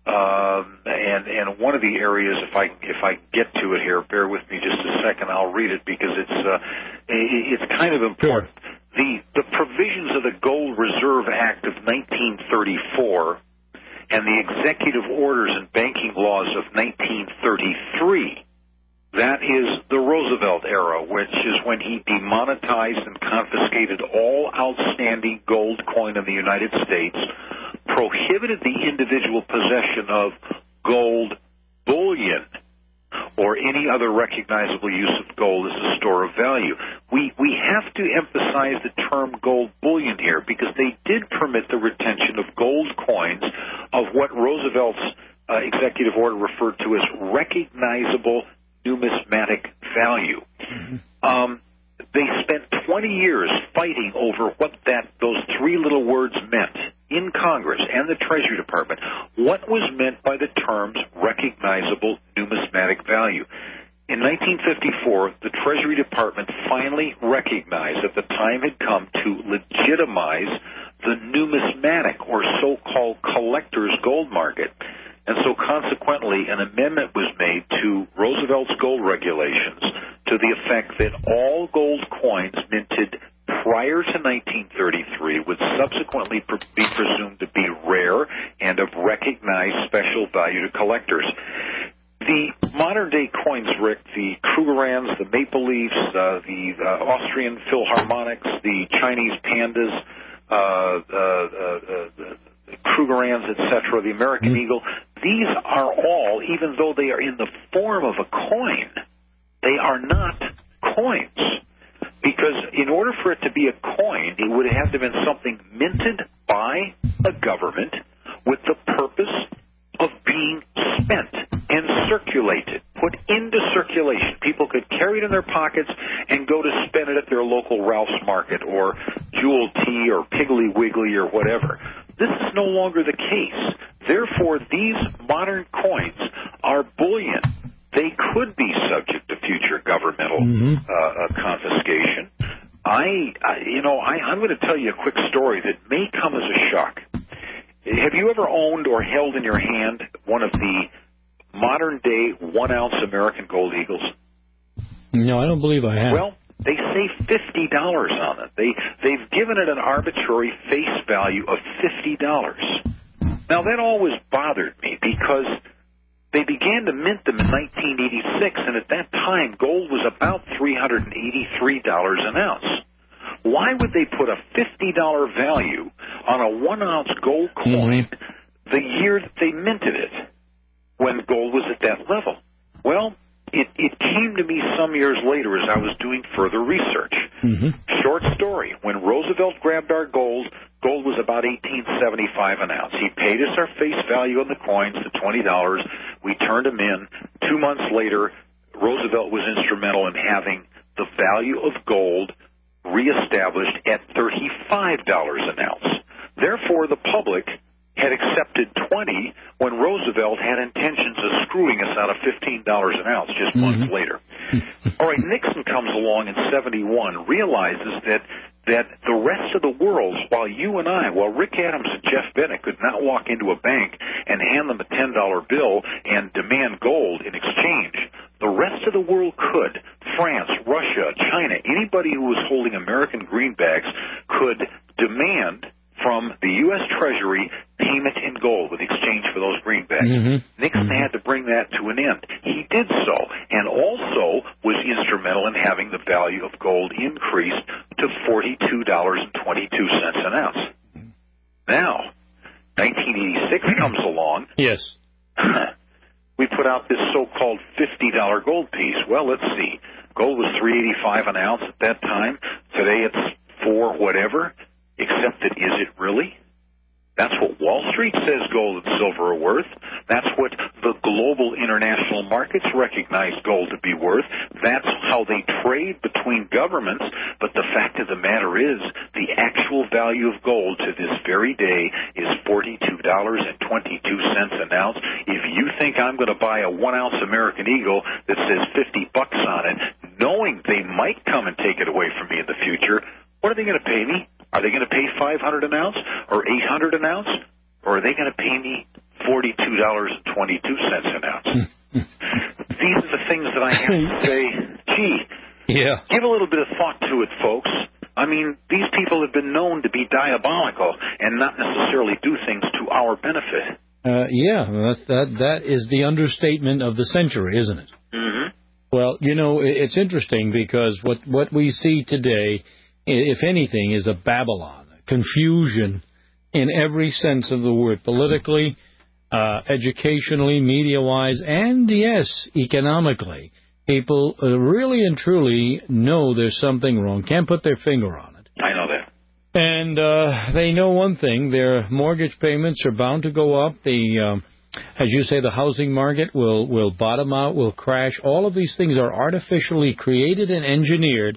Um, and, and one of the areas, if I if I get to it here, bear with me just a second, I'll read it because it's uh, it's kind of important. Sure. The the provisions of the Gold Reserve Act of nineteen thirty-four and the executive orders and banking laws of nineteen thirty-three. That is the Roosevelt era, which is when he demonetized and confiscated all outstanding gold coin in the United States, prohibited the individual possession of gold bullion or any other recognizable use of gold as a store of value. We we have to emphasize the term gold bullion here because they did permit the retention of gold coins of what Roosevelt's uh, executive order referred to as recognizable numismatic value. Mm-hmm. Um, They spent twenty years fighting over what that those three little words meant in Congress and the Treasury Department. What was meant by the terms recognizable numismatic value? In nineteen fifty-four, the Treasury Department finally recognized that the time had come to legitimize the numismatic or so-called collector's gold market. And so consequently, an amendment was made to Roosevelt's gold regulations to the effect that all gold coins minted prior to nineteen thirty-three would subsequently pr- be presumed to be rare and of recognized special value to collectors. The modern-day coins, Rick, the Krugerrands, the Maple Leafs, uh, the uh, Austrian Philharmonics, the Chinese Pandas, uh, uh, uh, uh, Krugerrands, et cetera, the American mm-hmm. Eagle, these are all, even though they are in the form of a coin, they are not coins. Because in order for it to be a coin, it would have to have been something minted by a government with the purpose of being spent and circulated, put into circulation. People could carry it in their pockets and go to spend it at their local Ralph's Market or Jewel Tea or Piggly Wiggly or whatever. This is no longer the case. Therefore, these modern coins are bullion. They could be subject to future governmental mm-hmm. uh, uh, confiscation. I, I, you know, I, I'm going to tell you a quick story that may come as a shock. Have you ever owned or held in your hand one of the modern-day one-ounce American Gold Eagles? No, I don't believe I have. Well, they say fifty dollars on it. They, they've given it an arbitrary face value of fifty dollars. Now, that always bothered me because they began to mint them in nineteen eighty-six, and at that time, gold was about three hundred eighty-three dollars an ounce. Why would they put a fifty dollars value on a one-ounce gold coin mm-hmm. the year that they minted it when gold was at that level? Well, it, it came to me some years later as I was doing further research. Mm-hmm. Short story. When Roosevelt grabbed our gold, gold was about eighteen seventy-five an ounce. He paid us our face value on the coins, the twenty dollars. We turned them in. Two months later, Roosevelt was instrumental in having the value of gold reestablished at thirty-five dollars an ounce. Therefore, the public had accepted twenty when Roosevelt had intentions of screwing us out of fifteen dollars an ounce just mm-hmm. months later. All right, Nixon comes along in seventy-one, realizes that that the rest of the world, while you and I, while Rick Adams and Jeff Bennett could not walk into a bank and hand them a ten dollar bill and demand gold in exchange, the rest of the world could. France, Russia, China, anybody who was holding American greenbacks could demand from the U S Treasury payment in gold with exchange for those greenbacks. Mm-hmm. Nixon mm-hmm. had to bring that to an end. He did so, and also was instrumental in having the value of gold increased to forty-two dollars and twenty-two cents an ounce. Now, nineteen eighty-six comes along. Yes. We put out this so-called fifty dollar gold piece. Well, let's see. Gold was three eighty-five an ounce at that time. Today it's four whatever. Except that, is it really? That's what Wall Street says gold and silver are worth. That's what the global international markets recognize gold to be worth. That's how they trade between governments. But the fact of the matter is, the actual value of gold to this very day is forty-two dollars and twenty-two cents an ounce. If you think I'm going to buy a one-ounce American Eagle that says fifty bucks on it, knowing they might come and take it away from me in the future, what are they going to pay me? Are they going to pay five hundred dollars an ounce or eight hundred dollars an ounce? Or are they going to pay me forty-two dollars and twenty-two cents an ounce? These are the things that I have to say, gee, yeah. give a little bit of thought to it, folks. I mean, these people have been known to be diabolical and not necessarily do things to our benefit. Uh, yeah, that's, that, that is the understatement of the century, isn't it? Mm-hmm. Well, you know, it's interesting because what, what we see today, if anything, is a Babylon, confusion in every sense of the word, politically, uh, educationally, media-wise, and, yes, economically. People uh, really and truly know there's something wrong, can't put their finger on it. I know that. And uh, they know one thing, their mortgage payments are bound to go up. The, um, as you say, the housing market will, will bottom out, will crash. All of these things are artificially created and engineered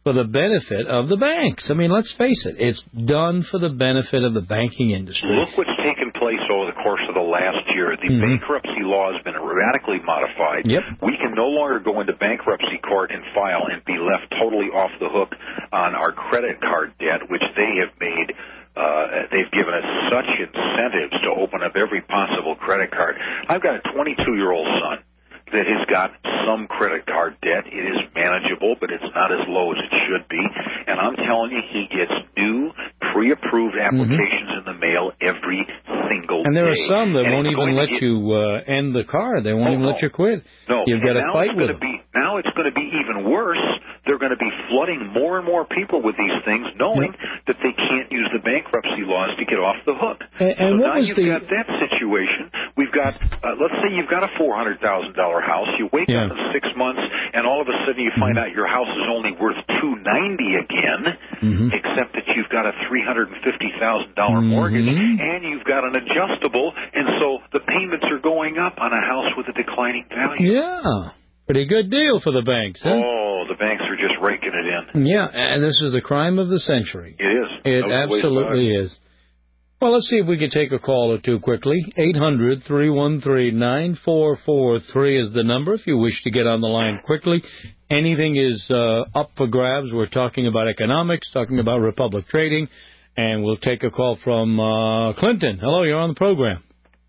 for the benefit of the banks. I mean, let's face it, it's done for the benefit of the banking industry. Look what's taken place over the course of the last year. The mm-hmm. bankruptcy law has been radically modified. Yep. We can no longer go into bankruptcy court and file and be left totally off the hook on our credit card debt, which they have made. Uh, they've given us such incentives to open up every possible credit card. I've got a twenty-two-year-old son that has got some credit card debt. It is manageable, but it's not as low as it should be. And I'm telling you, he gets new pre-approved applications mm-hmm. in the mail every single day. And there day. are some that and won't even let get... you uh, end the card. They won't oh, even no. let you quit. No. You've got to fight with them. Be, now it's going to be even worse. They're going to be flooding more and more people with these things, knowing yep. that they can't use the bankruptcy laws to get off the hook. And, and so what now was you've the... got that situation. We've got, uh, let's say you've got a four hundred thousand dollars house. You wake yeah. up in six months, and all of a sudden you find out your house is only worth two ninety again, mm-hmm. except that you've got a three hundred fifty thousand dollars mm-hmm. mortgage, and you've got an adjustable, and so the payments are going up on a house with a declining value. Yeah. Pretty good deal for the banks, huh? Oh, the banks are just raking it in. Yeah, and this is the crime of the century. It is. It no absolutely is. Well, let's see if we can take a call or two quickly. eight hundred, three one three, nine four four three is the number if you wish to get on the line quickly. Anything is uh, up for grabs. We're talking about economics, talking about Republic trading, and we'll take a call from uh, Clinton. Hello, you're on the program.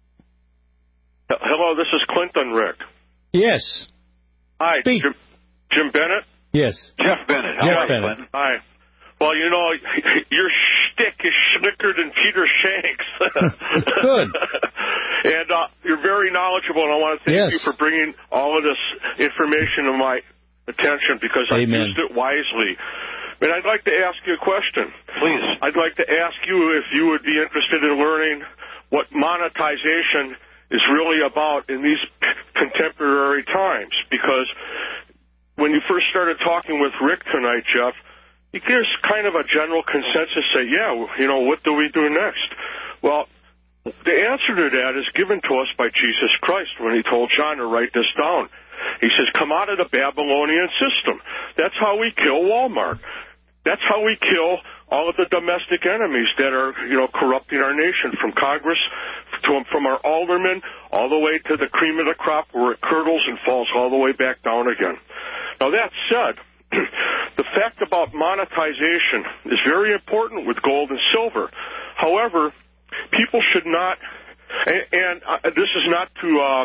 Hello, this is Clinton, Rick. Yes. Hi, Jim, Jim Bennett? Yes. Jeff Bennett. How Jeff are you, Bennett. Clinton? Hi. Well, you know, your shtick is slicker than Peter Shanks. Good. And uh, you're very knowledgeable, and I want to thank yes. you for bringing all of this information to my attention because I Amen. used it wisely. And I'd like to ask you a question. Please. I'd like to ask you if you would be interested in learning what monetization is really about in these contemporary times, because when you first started talking with Rick tonight, Jeff, he gives kind of a general consensus, say, yeah, you know, what do we do next? Well, the answer to that is given to us by Jesus Christ when he told John to write this down. He says, come out of the Babylonian system. That's how we kill Walmart. That's how we kill all of the domestic enemies that are, you know, corrupting our nation, from Congress, to, from our aldermen, all the way to the cream of the crop where it curdles and falls all the way back down again. Now, that said, the fact about monetization is very important with gold and silver. However, people should not, and, and uh, this is not to uh,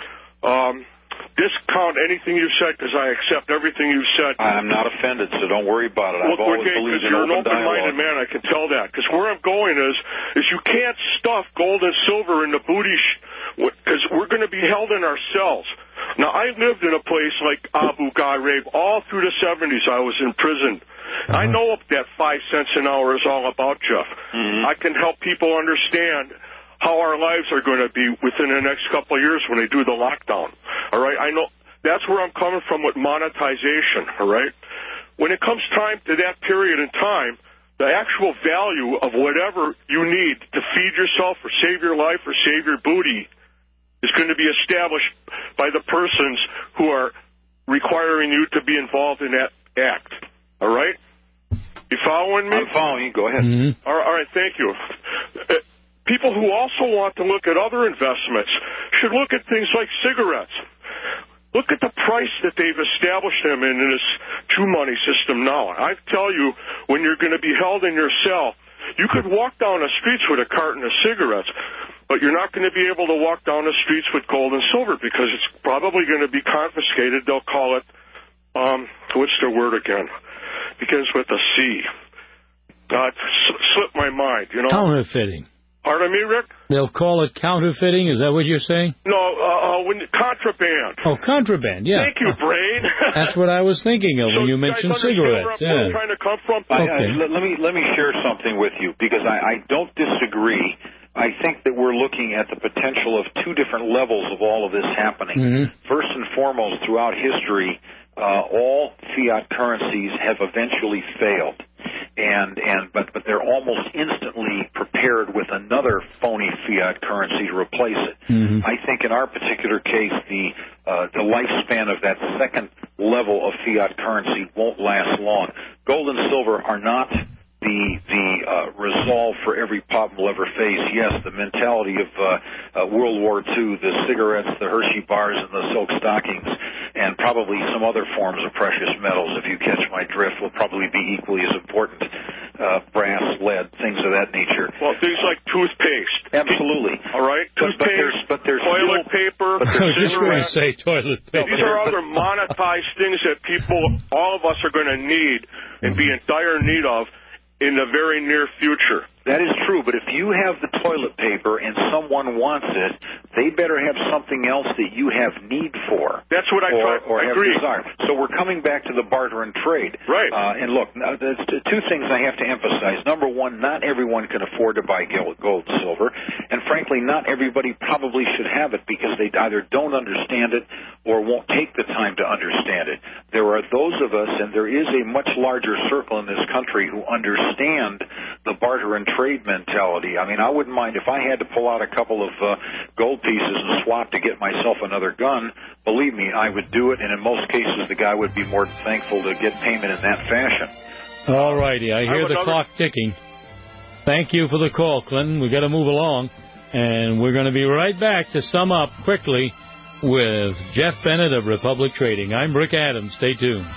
um, discount anything you've said, because I accept everything you've said. I'm not offended, so don't worry about it. I've well, always okay, believed in you're open an open-minded dialogue. man, I can tell that. Because where I'm going is, is you can't stuff gold and silver in the booty, because sh- we're going to be held in our cells. Now, I lived in a place like Abu Ghraib all through the seventies. I was in prison. Uh-huh. I know what that five cents an hour is all about, Jeff. Mm-hmm. I can help people understand how our lives are going to be within the next couple of years when they do the lockdown. All right? I know that's where I'm coming from with monetization. All right? When it comes time to that period in time, the actual value of whatever you need to feed yourself or save your life or save your booty is going to be established by the persons who are requiring you to be involved in that act. All right? You following me? I'm following you. Go ahead. Mm-hmm. All right, all right, thank you. Uh, people who also want to look at other investments should look at things like cigarettes. Look at the price that they've established them in, in this true money system now. I tell you, when you're going to be held in your cell, you could walk down the streets with a carton of cigarettes, but you're not going to be able to walk down the streets with gold and silver because it's probably going to be confiscated. They'll call it, um, what's the word again? Begins with a C. Uh, it slipped my mind, you know. Counterfeiting. Pardon me, Rick? They'll call it counterfeiting. Is that what you're saying? No, uh, uh, when contraband. Oh, contraband, yeah. Thank you, Brain. That's what I was thinking of so when you mentioned cigarettes. Where I'm yeah. trying to come from? I, okay. I, let, let me let me share something with you, because I, I don't disagree. I think that we're looking at the potential of two different levels of all of this happening. Mm-hmm. First and foremost, throughout history, uh, all fiat currencies have eventually failed. And and but but they're almost instantly prepared with another phony fiat currency to replace it. Mm-hmm. I think in our particular case, the uh, the lifespan of that second level of fiat currency won't last long. gold and silver are not the the uh, resolve for every problem we'll ever face. Yes, the mentality of uh, uh, World War Two, the cigarettes, the Hershey bars, and the silk stockings, and probably some other forms of precious metals, if you catch my drift, will probably be equally as important. Uh, brass, lead, things of that nature. Well, things like toothpaste. Absolutely. All right? But, Toothpaste, but there's, but there's toilet still, paper, but I was just going to say toilet paper. These are other monetized things that people, all of us are going to need and be in dire need of in the very near future. That is true, but if you have the toilet paper and someone wants it, they better have something else that you have need for. That's what I or, try, or have agree. desire. So we're coming back to the barter and trade. Right. Uh, and look, now, there's two things I have to emphasize. Number one, not everyone can afford to buy gold and silver, and frankly, not everybody probably should have it because they either don't understand it or won't take the time to understand it. There are those of us, and there is a much larger circle in this country who understand the barter and trade mentality. I mean, I wouldn't mind if I had to pull out a couple of uh, gold pieces and swap to get myself another gun. Believe me, I would do it, and in most cases, the guy would be more thankful to get payment in that fashion. All righty, I hear I the another... clock ticking. Thank you for the call, Clinton. We've got to move along, and we're going to be right back to sum up quickly with Jeff Bennett of Republic Trading. I'm Rick Adams. Stay tuned.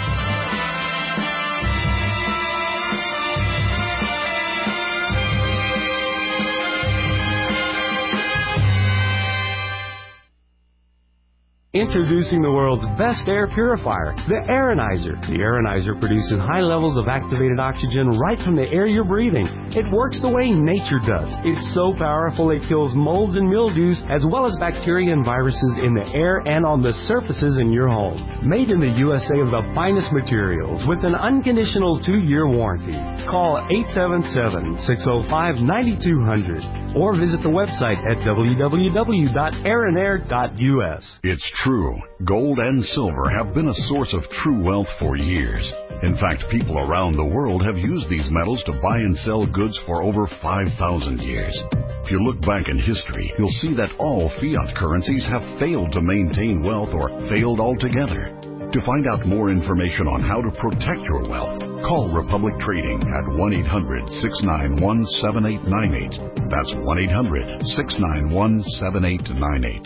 Introducing the world's best air purifier, the Aeronizer. The Aeronizer produces high levels of activated oxygen right from the air you're breathing. It works the way nature does. It's so powerful it kills molds and mildews as well as bacteria and viruses in the air and on the surfaces in your home. Made in the U S A of the finest materials with an unconditional two-year warranty. Call eight seven seven, six oh five, nine two zero zero or visit the website at w w w dot aeronair dot u s. It's true. Gold and silver have been a source of true wealth for years. In fact, people around the world have used these metals to buy and sell goods for over five thousand years. If you look back in history, you'll see that all fiat currencies have failed to maintain wealth or failed altogether. To find out more information on how to protect your wealth, call Republic Trading at one eight hundred, six nine one, seven eight nine eight. That's one eight hundred, six nine one, seven eight nine eight.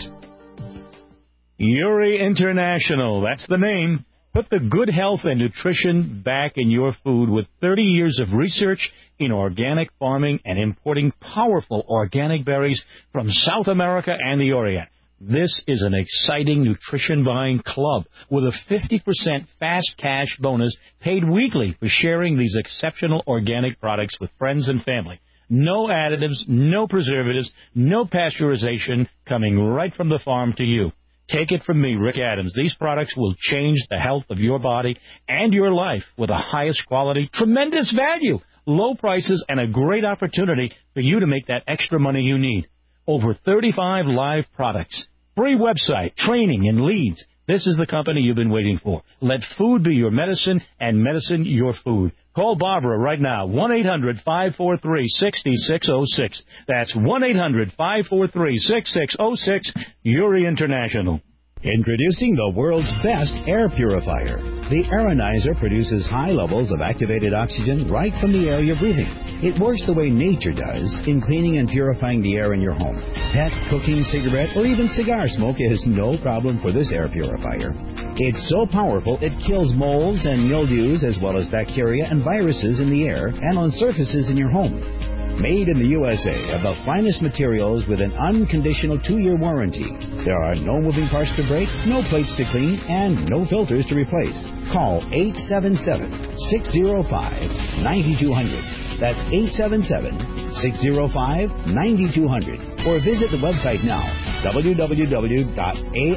Uri International, that's the name. Put the good health and nutrition back in your food with thirty years of research in organic farming and importing powerful organic berries from South America and the Orient. This is an exciting nutrition buying club with a fifty percent fast cash bonus paid weekly for sharing these exceptional organic products with friends and family. No additives, no preservatives, no pasteurization, coming right from the farm to you. Take it from me, Rick Adams. These products will change the health of your body and your life with the highest quality, tremendous value, low prices, and a great opportunity for you to make that extra money you need. Over thirty-five live products, free website, training, and leads. This is the company you've been waiting for. Let food be your medicine and medicine your food. Call Barbara right now, one eight hundred, five four three, six six zero six. That's one eight hundred, five four three, six six zero six, Uri International. Introducing the world's best air purifier. The Aeronizer produces high levels of activated oxygen right from the air you're breathing. It works the way nature does in cleaning and purifying the air in your home. Pet, cooking, cigarette, or even cigar smoke is no problem for this air purifier. It's so powerful it kills molds and mildews as well as bacteria and viruses in the air and on surfaces in your home. Made in the U S A of the finest materials with an unconditional two-year warranty. There are no moving parts to break, no plates to clean, and no filters to replace. Call eight seven seven, six zero five, nine two zero zero. That's eight seven seven, six zero five, nine two zero zero. Or visit the website now, w w w dot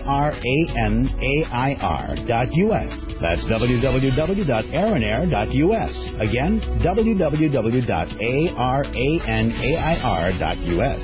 aeronair dot u s. That's w w w dot aeronair dot u s. Again, w w w dot aeronair dot u s.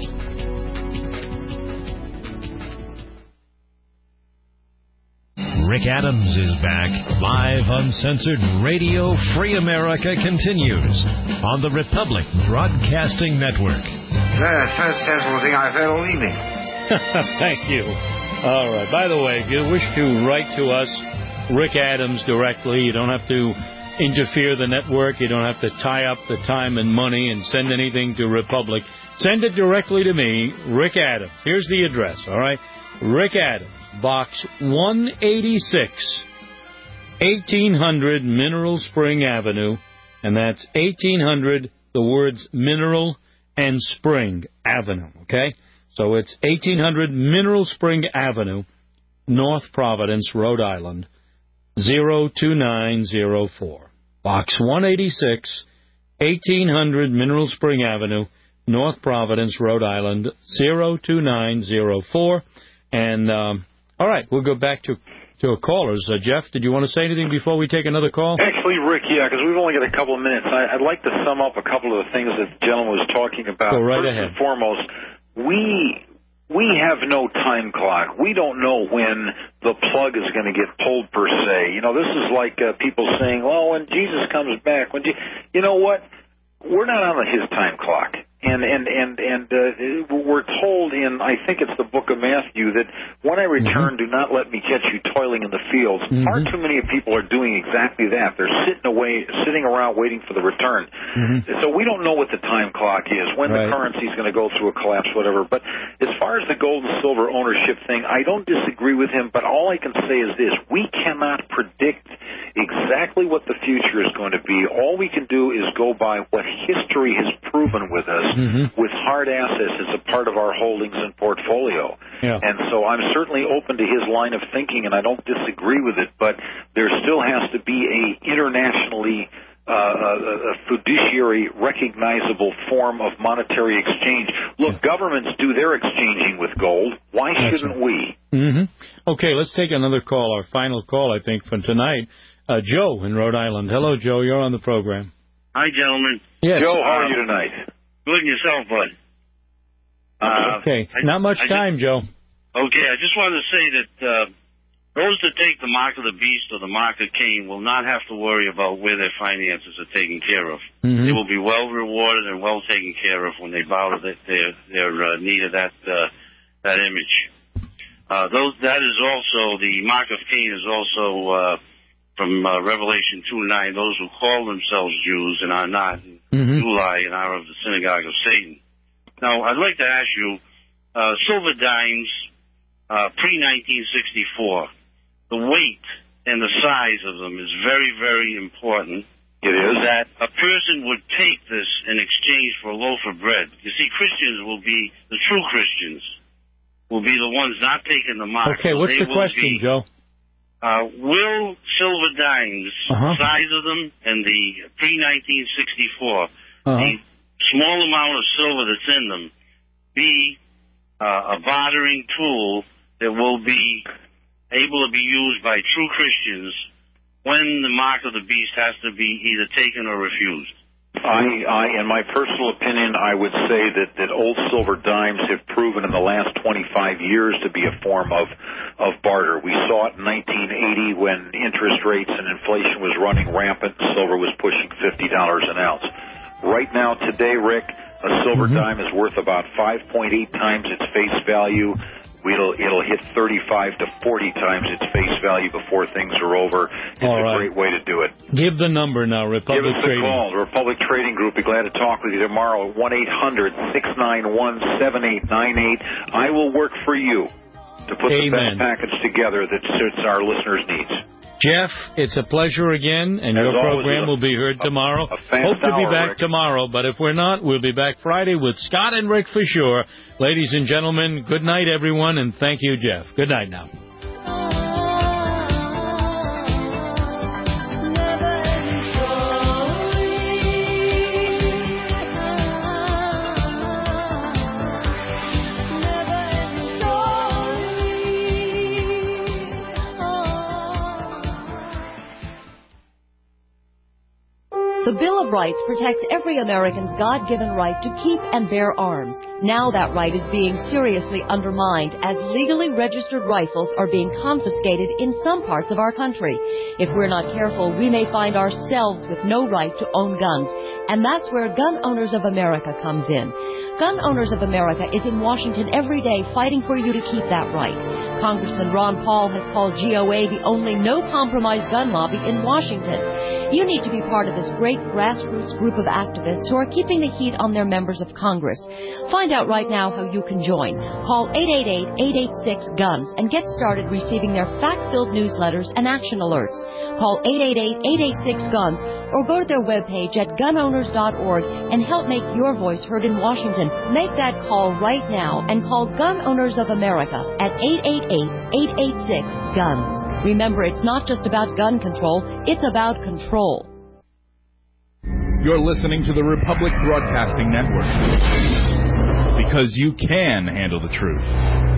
Rick Adams is back. Live, uncensored Radio Free America continues on the Republic Broadcasting Network. That's the first sensible thing I've heard all evening. Thank you. All right. By the way, if you wish to write to us, Rick Adams, directly, you don't have to interfere the network. You don't have to tie up the time and money and send anything to Republic. Send it directly to me, Rick Adams. Here's the address, all right? Rick Adams, Box one eighty-six, eighteen hundred Mineral Spring Avenue, and that's eighteen hundred, the words Mineral and Spring Avenue, okay? So it's eighteen hundred Mineral Spring Avenue, North Providence, Rhode Island, zero two nine zero four. Box one eighty-six, eighteen hundred Mineral Spring Avenue, North Providence, Rhode Island, zero two nine zero four. And, um, all right, we'll go back to to callers. Uh, Jeff, did you want to say anything before we take another call? Actually, Rick, yeah, because we've only got a couple of minutes. I, I'd like to sum up a couple of the things that the gentleman was talking about. Go right First ahead. and foremost, we we have no time clock. We don't know when the plug is going to get pulled, per se. You know, this is like uh, people saying, well, when Jesus comes back, when Je-. You know what? We're not on his time clock. And and and and uh, we're told in, I think it's the book of Matthew, that when I return, mm-hmm. do not let me catch you toiling in the fields. Mm-hmm. Far too many people are doing exactly that. They're sitting away, sitting around waiting for the return. Mm-hmm. So we don't know what the time clock is, when right. the currency is going to go through a collapse, whatever. But as far as the gold and silver ownership thing, I don't disagree with him. But all I can say is this: we cannot predict exactly what the future is going to be. All we can do is go by what history has proven with us. Mm-hmm. With hard assets as a part of our holdings and portfolio. Yeah. And so I'm certainly open to his line of thinking, and I don't disagree with it, but there still has to be a internationally uh, a, a fiduciary recognizable form of monetary exchange. Look, yeah. governments do their exchanging with gold. Why That's shouldn't right. we? Mm-hmm. Okay, let's take another call, our final call, I think, from tonight. Uh, Joe in Rhode Island. Hello, Joe. You're on the program. Hi, gentlemen. Yes. Joe, how are you tonight? Good and yourself, bud. Uh, okay, I, not much I time, just, Joe. Okay, I just wanted to say that uh, those that take the mark of the beast or the mark of Cain will not have to worry about where their finances are taken care of. Mm-hmm. They will be well rewarded and well taken care of when they bow to the, their their uh, need of that uh, that image. Uh, those that is also the mark of Cain is also uh, from uh, Revelation two nine. Those who call themselves Jews and are not. Mm-hmm. Do lie and are of the synagogue of Satan. Now, I'd like to ask you, uh, silver dimes, uh, pre nineteen sixty-four, the weight and the size of them is very, very important. It is. That a person would take this in exchange for a loaf of bread. You see, Christians will be, the true Christians, will be the ones not taking the mark. Okay, what's the question, be, Joe? Uh, will silver dimes, uh-huh. size of them, and the pre nineteen sixty-four, uh-huh. the small amount of silver that's in them, be uh, a bartering tool that will be able to be used by true Christians when the mark of the beast has to be either taken or refused? I, I, in my personal opinion, I would say that, that old silver dimes have proven in the last twenty-five years to be a form of, of barter. We saw it in nineteen eighty when interest rates and inflation was running rampant and silver was pushing fifty dollars an ounce. Right now, today, Rick, a silver mm-hmm. dime is worth about five point eight times its face value. It'll, it'll hit thirty-five to forty times its face value before things are over. It's All a right. great way to do it. Give the number now, Republic Give us Trading. a call. The Republic Trading Group. Be glad to talk with you tomorrow. one eight hundred six nine one seven eight nine eight. I will work for you to put Amen. the best package together that suits our listeners' needs. Jeff, it's a pleasure again, and As your always, program a, will be heard tomorrow. A, a Hope to be hour, back Rick. tomorrow, but if we're not, we'll be back Friday with Scott and Rick for sure. Ladies and gentlemen, good night, everyone, and thank you, Jeff. Good night now. The Bill of Rights protects every American's God-given right to keep and bear arms. Now that right is being seriously undermined as legally registered rifles are being confiscated in some parts of our country. If we're not careful, we may find ourselves with no right to own guns. And that's where Gun Owners of America comes in. Gun Owners of America is in Washington every day fighting for you to keep that right. Congressman Ron Paul has called G O A the only no-compromise gun lobby in Washington. You need to be part of this great grassroots group of activists who are keeping the heat on their members of Congress. Find out right now how you can join. Call eight eight eight, eight eight six, GUNS and get started receiving their fact-filled newsletters and action alerts. Call eight eight eight, eight eight six, GUNS or go to their webpage at gun owners dot org and help make your voice heard in Washington. Make that call right now and call Gun Owners of America at eight eight eight, eight eight six, GUNS. Remember, it's not just about gun control, it's about control. You're listening to the Republic Broadcasting Network, because you can handle the truth.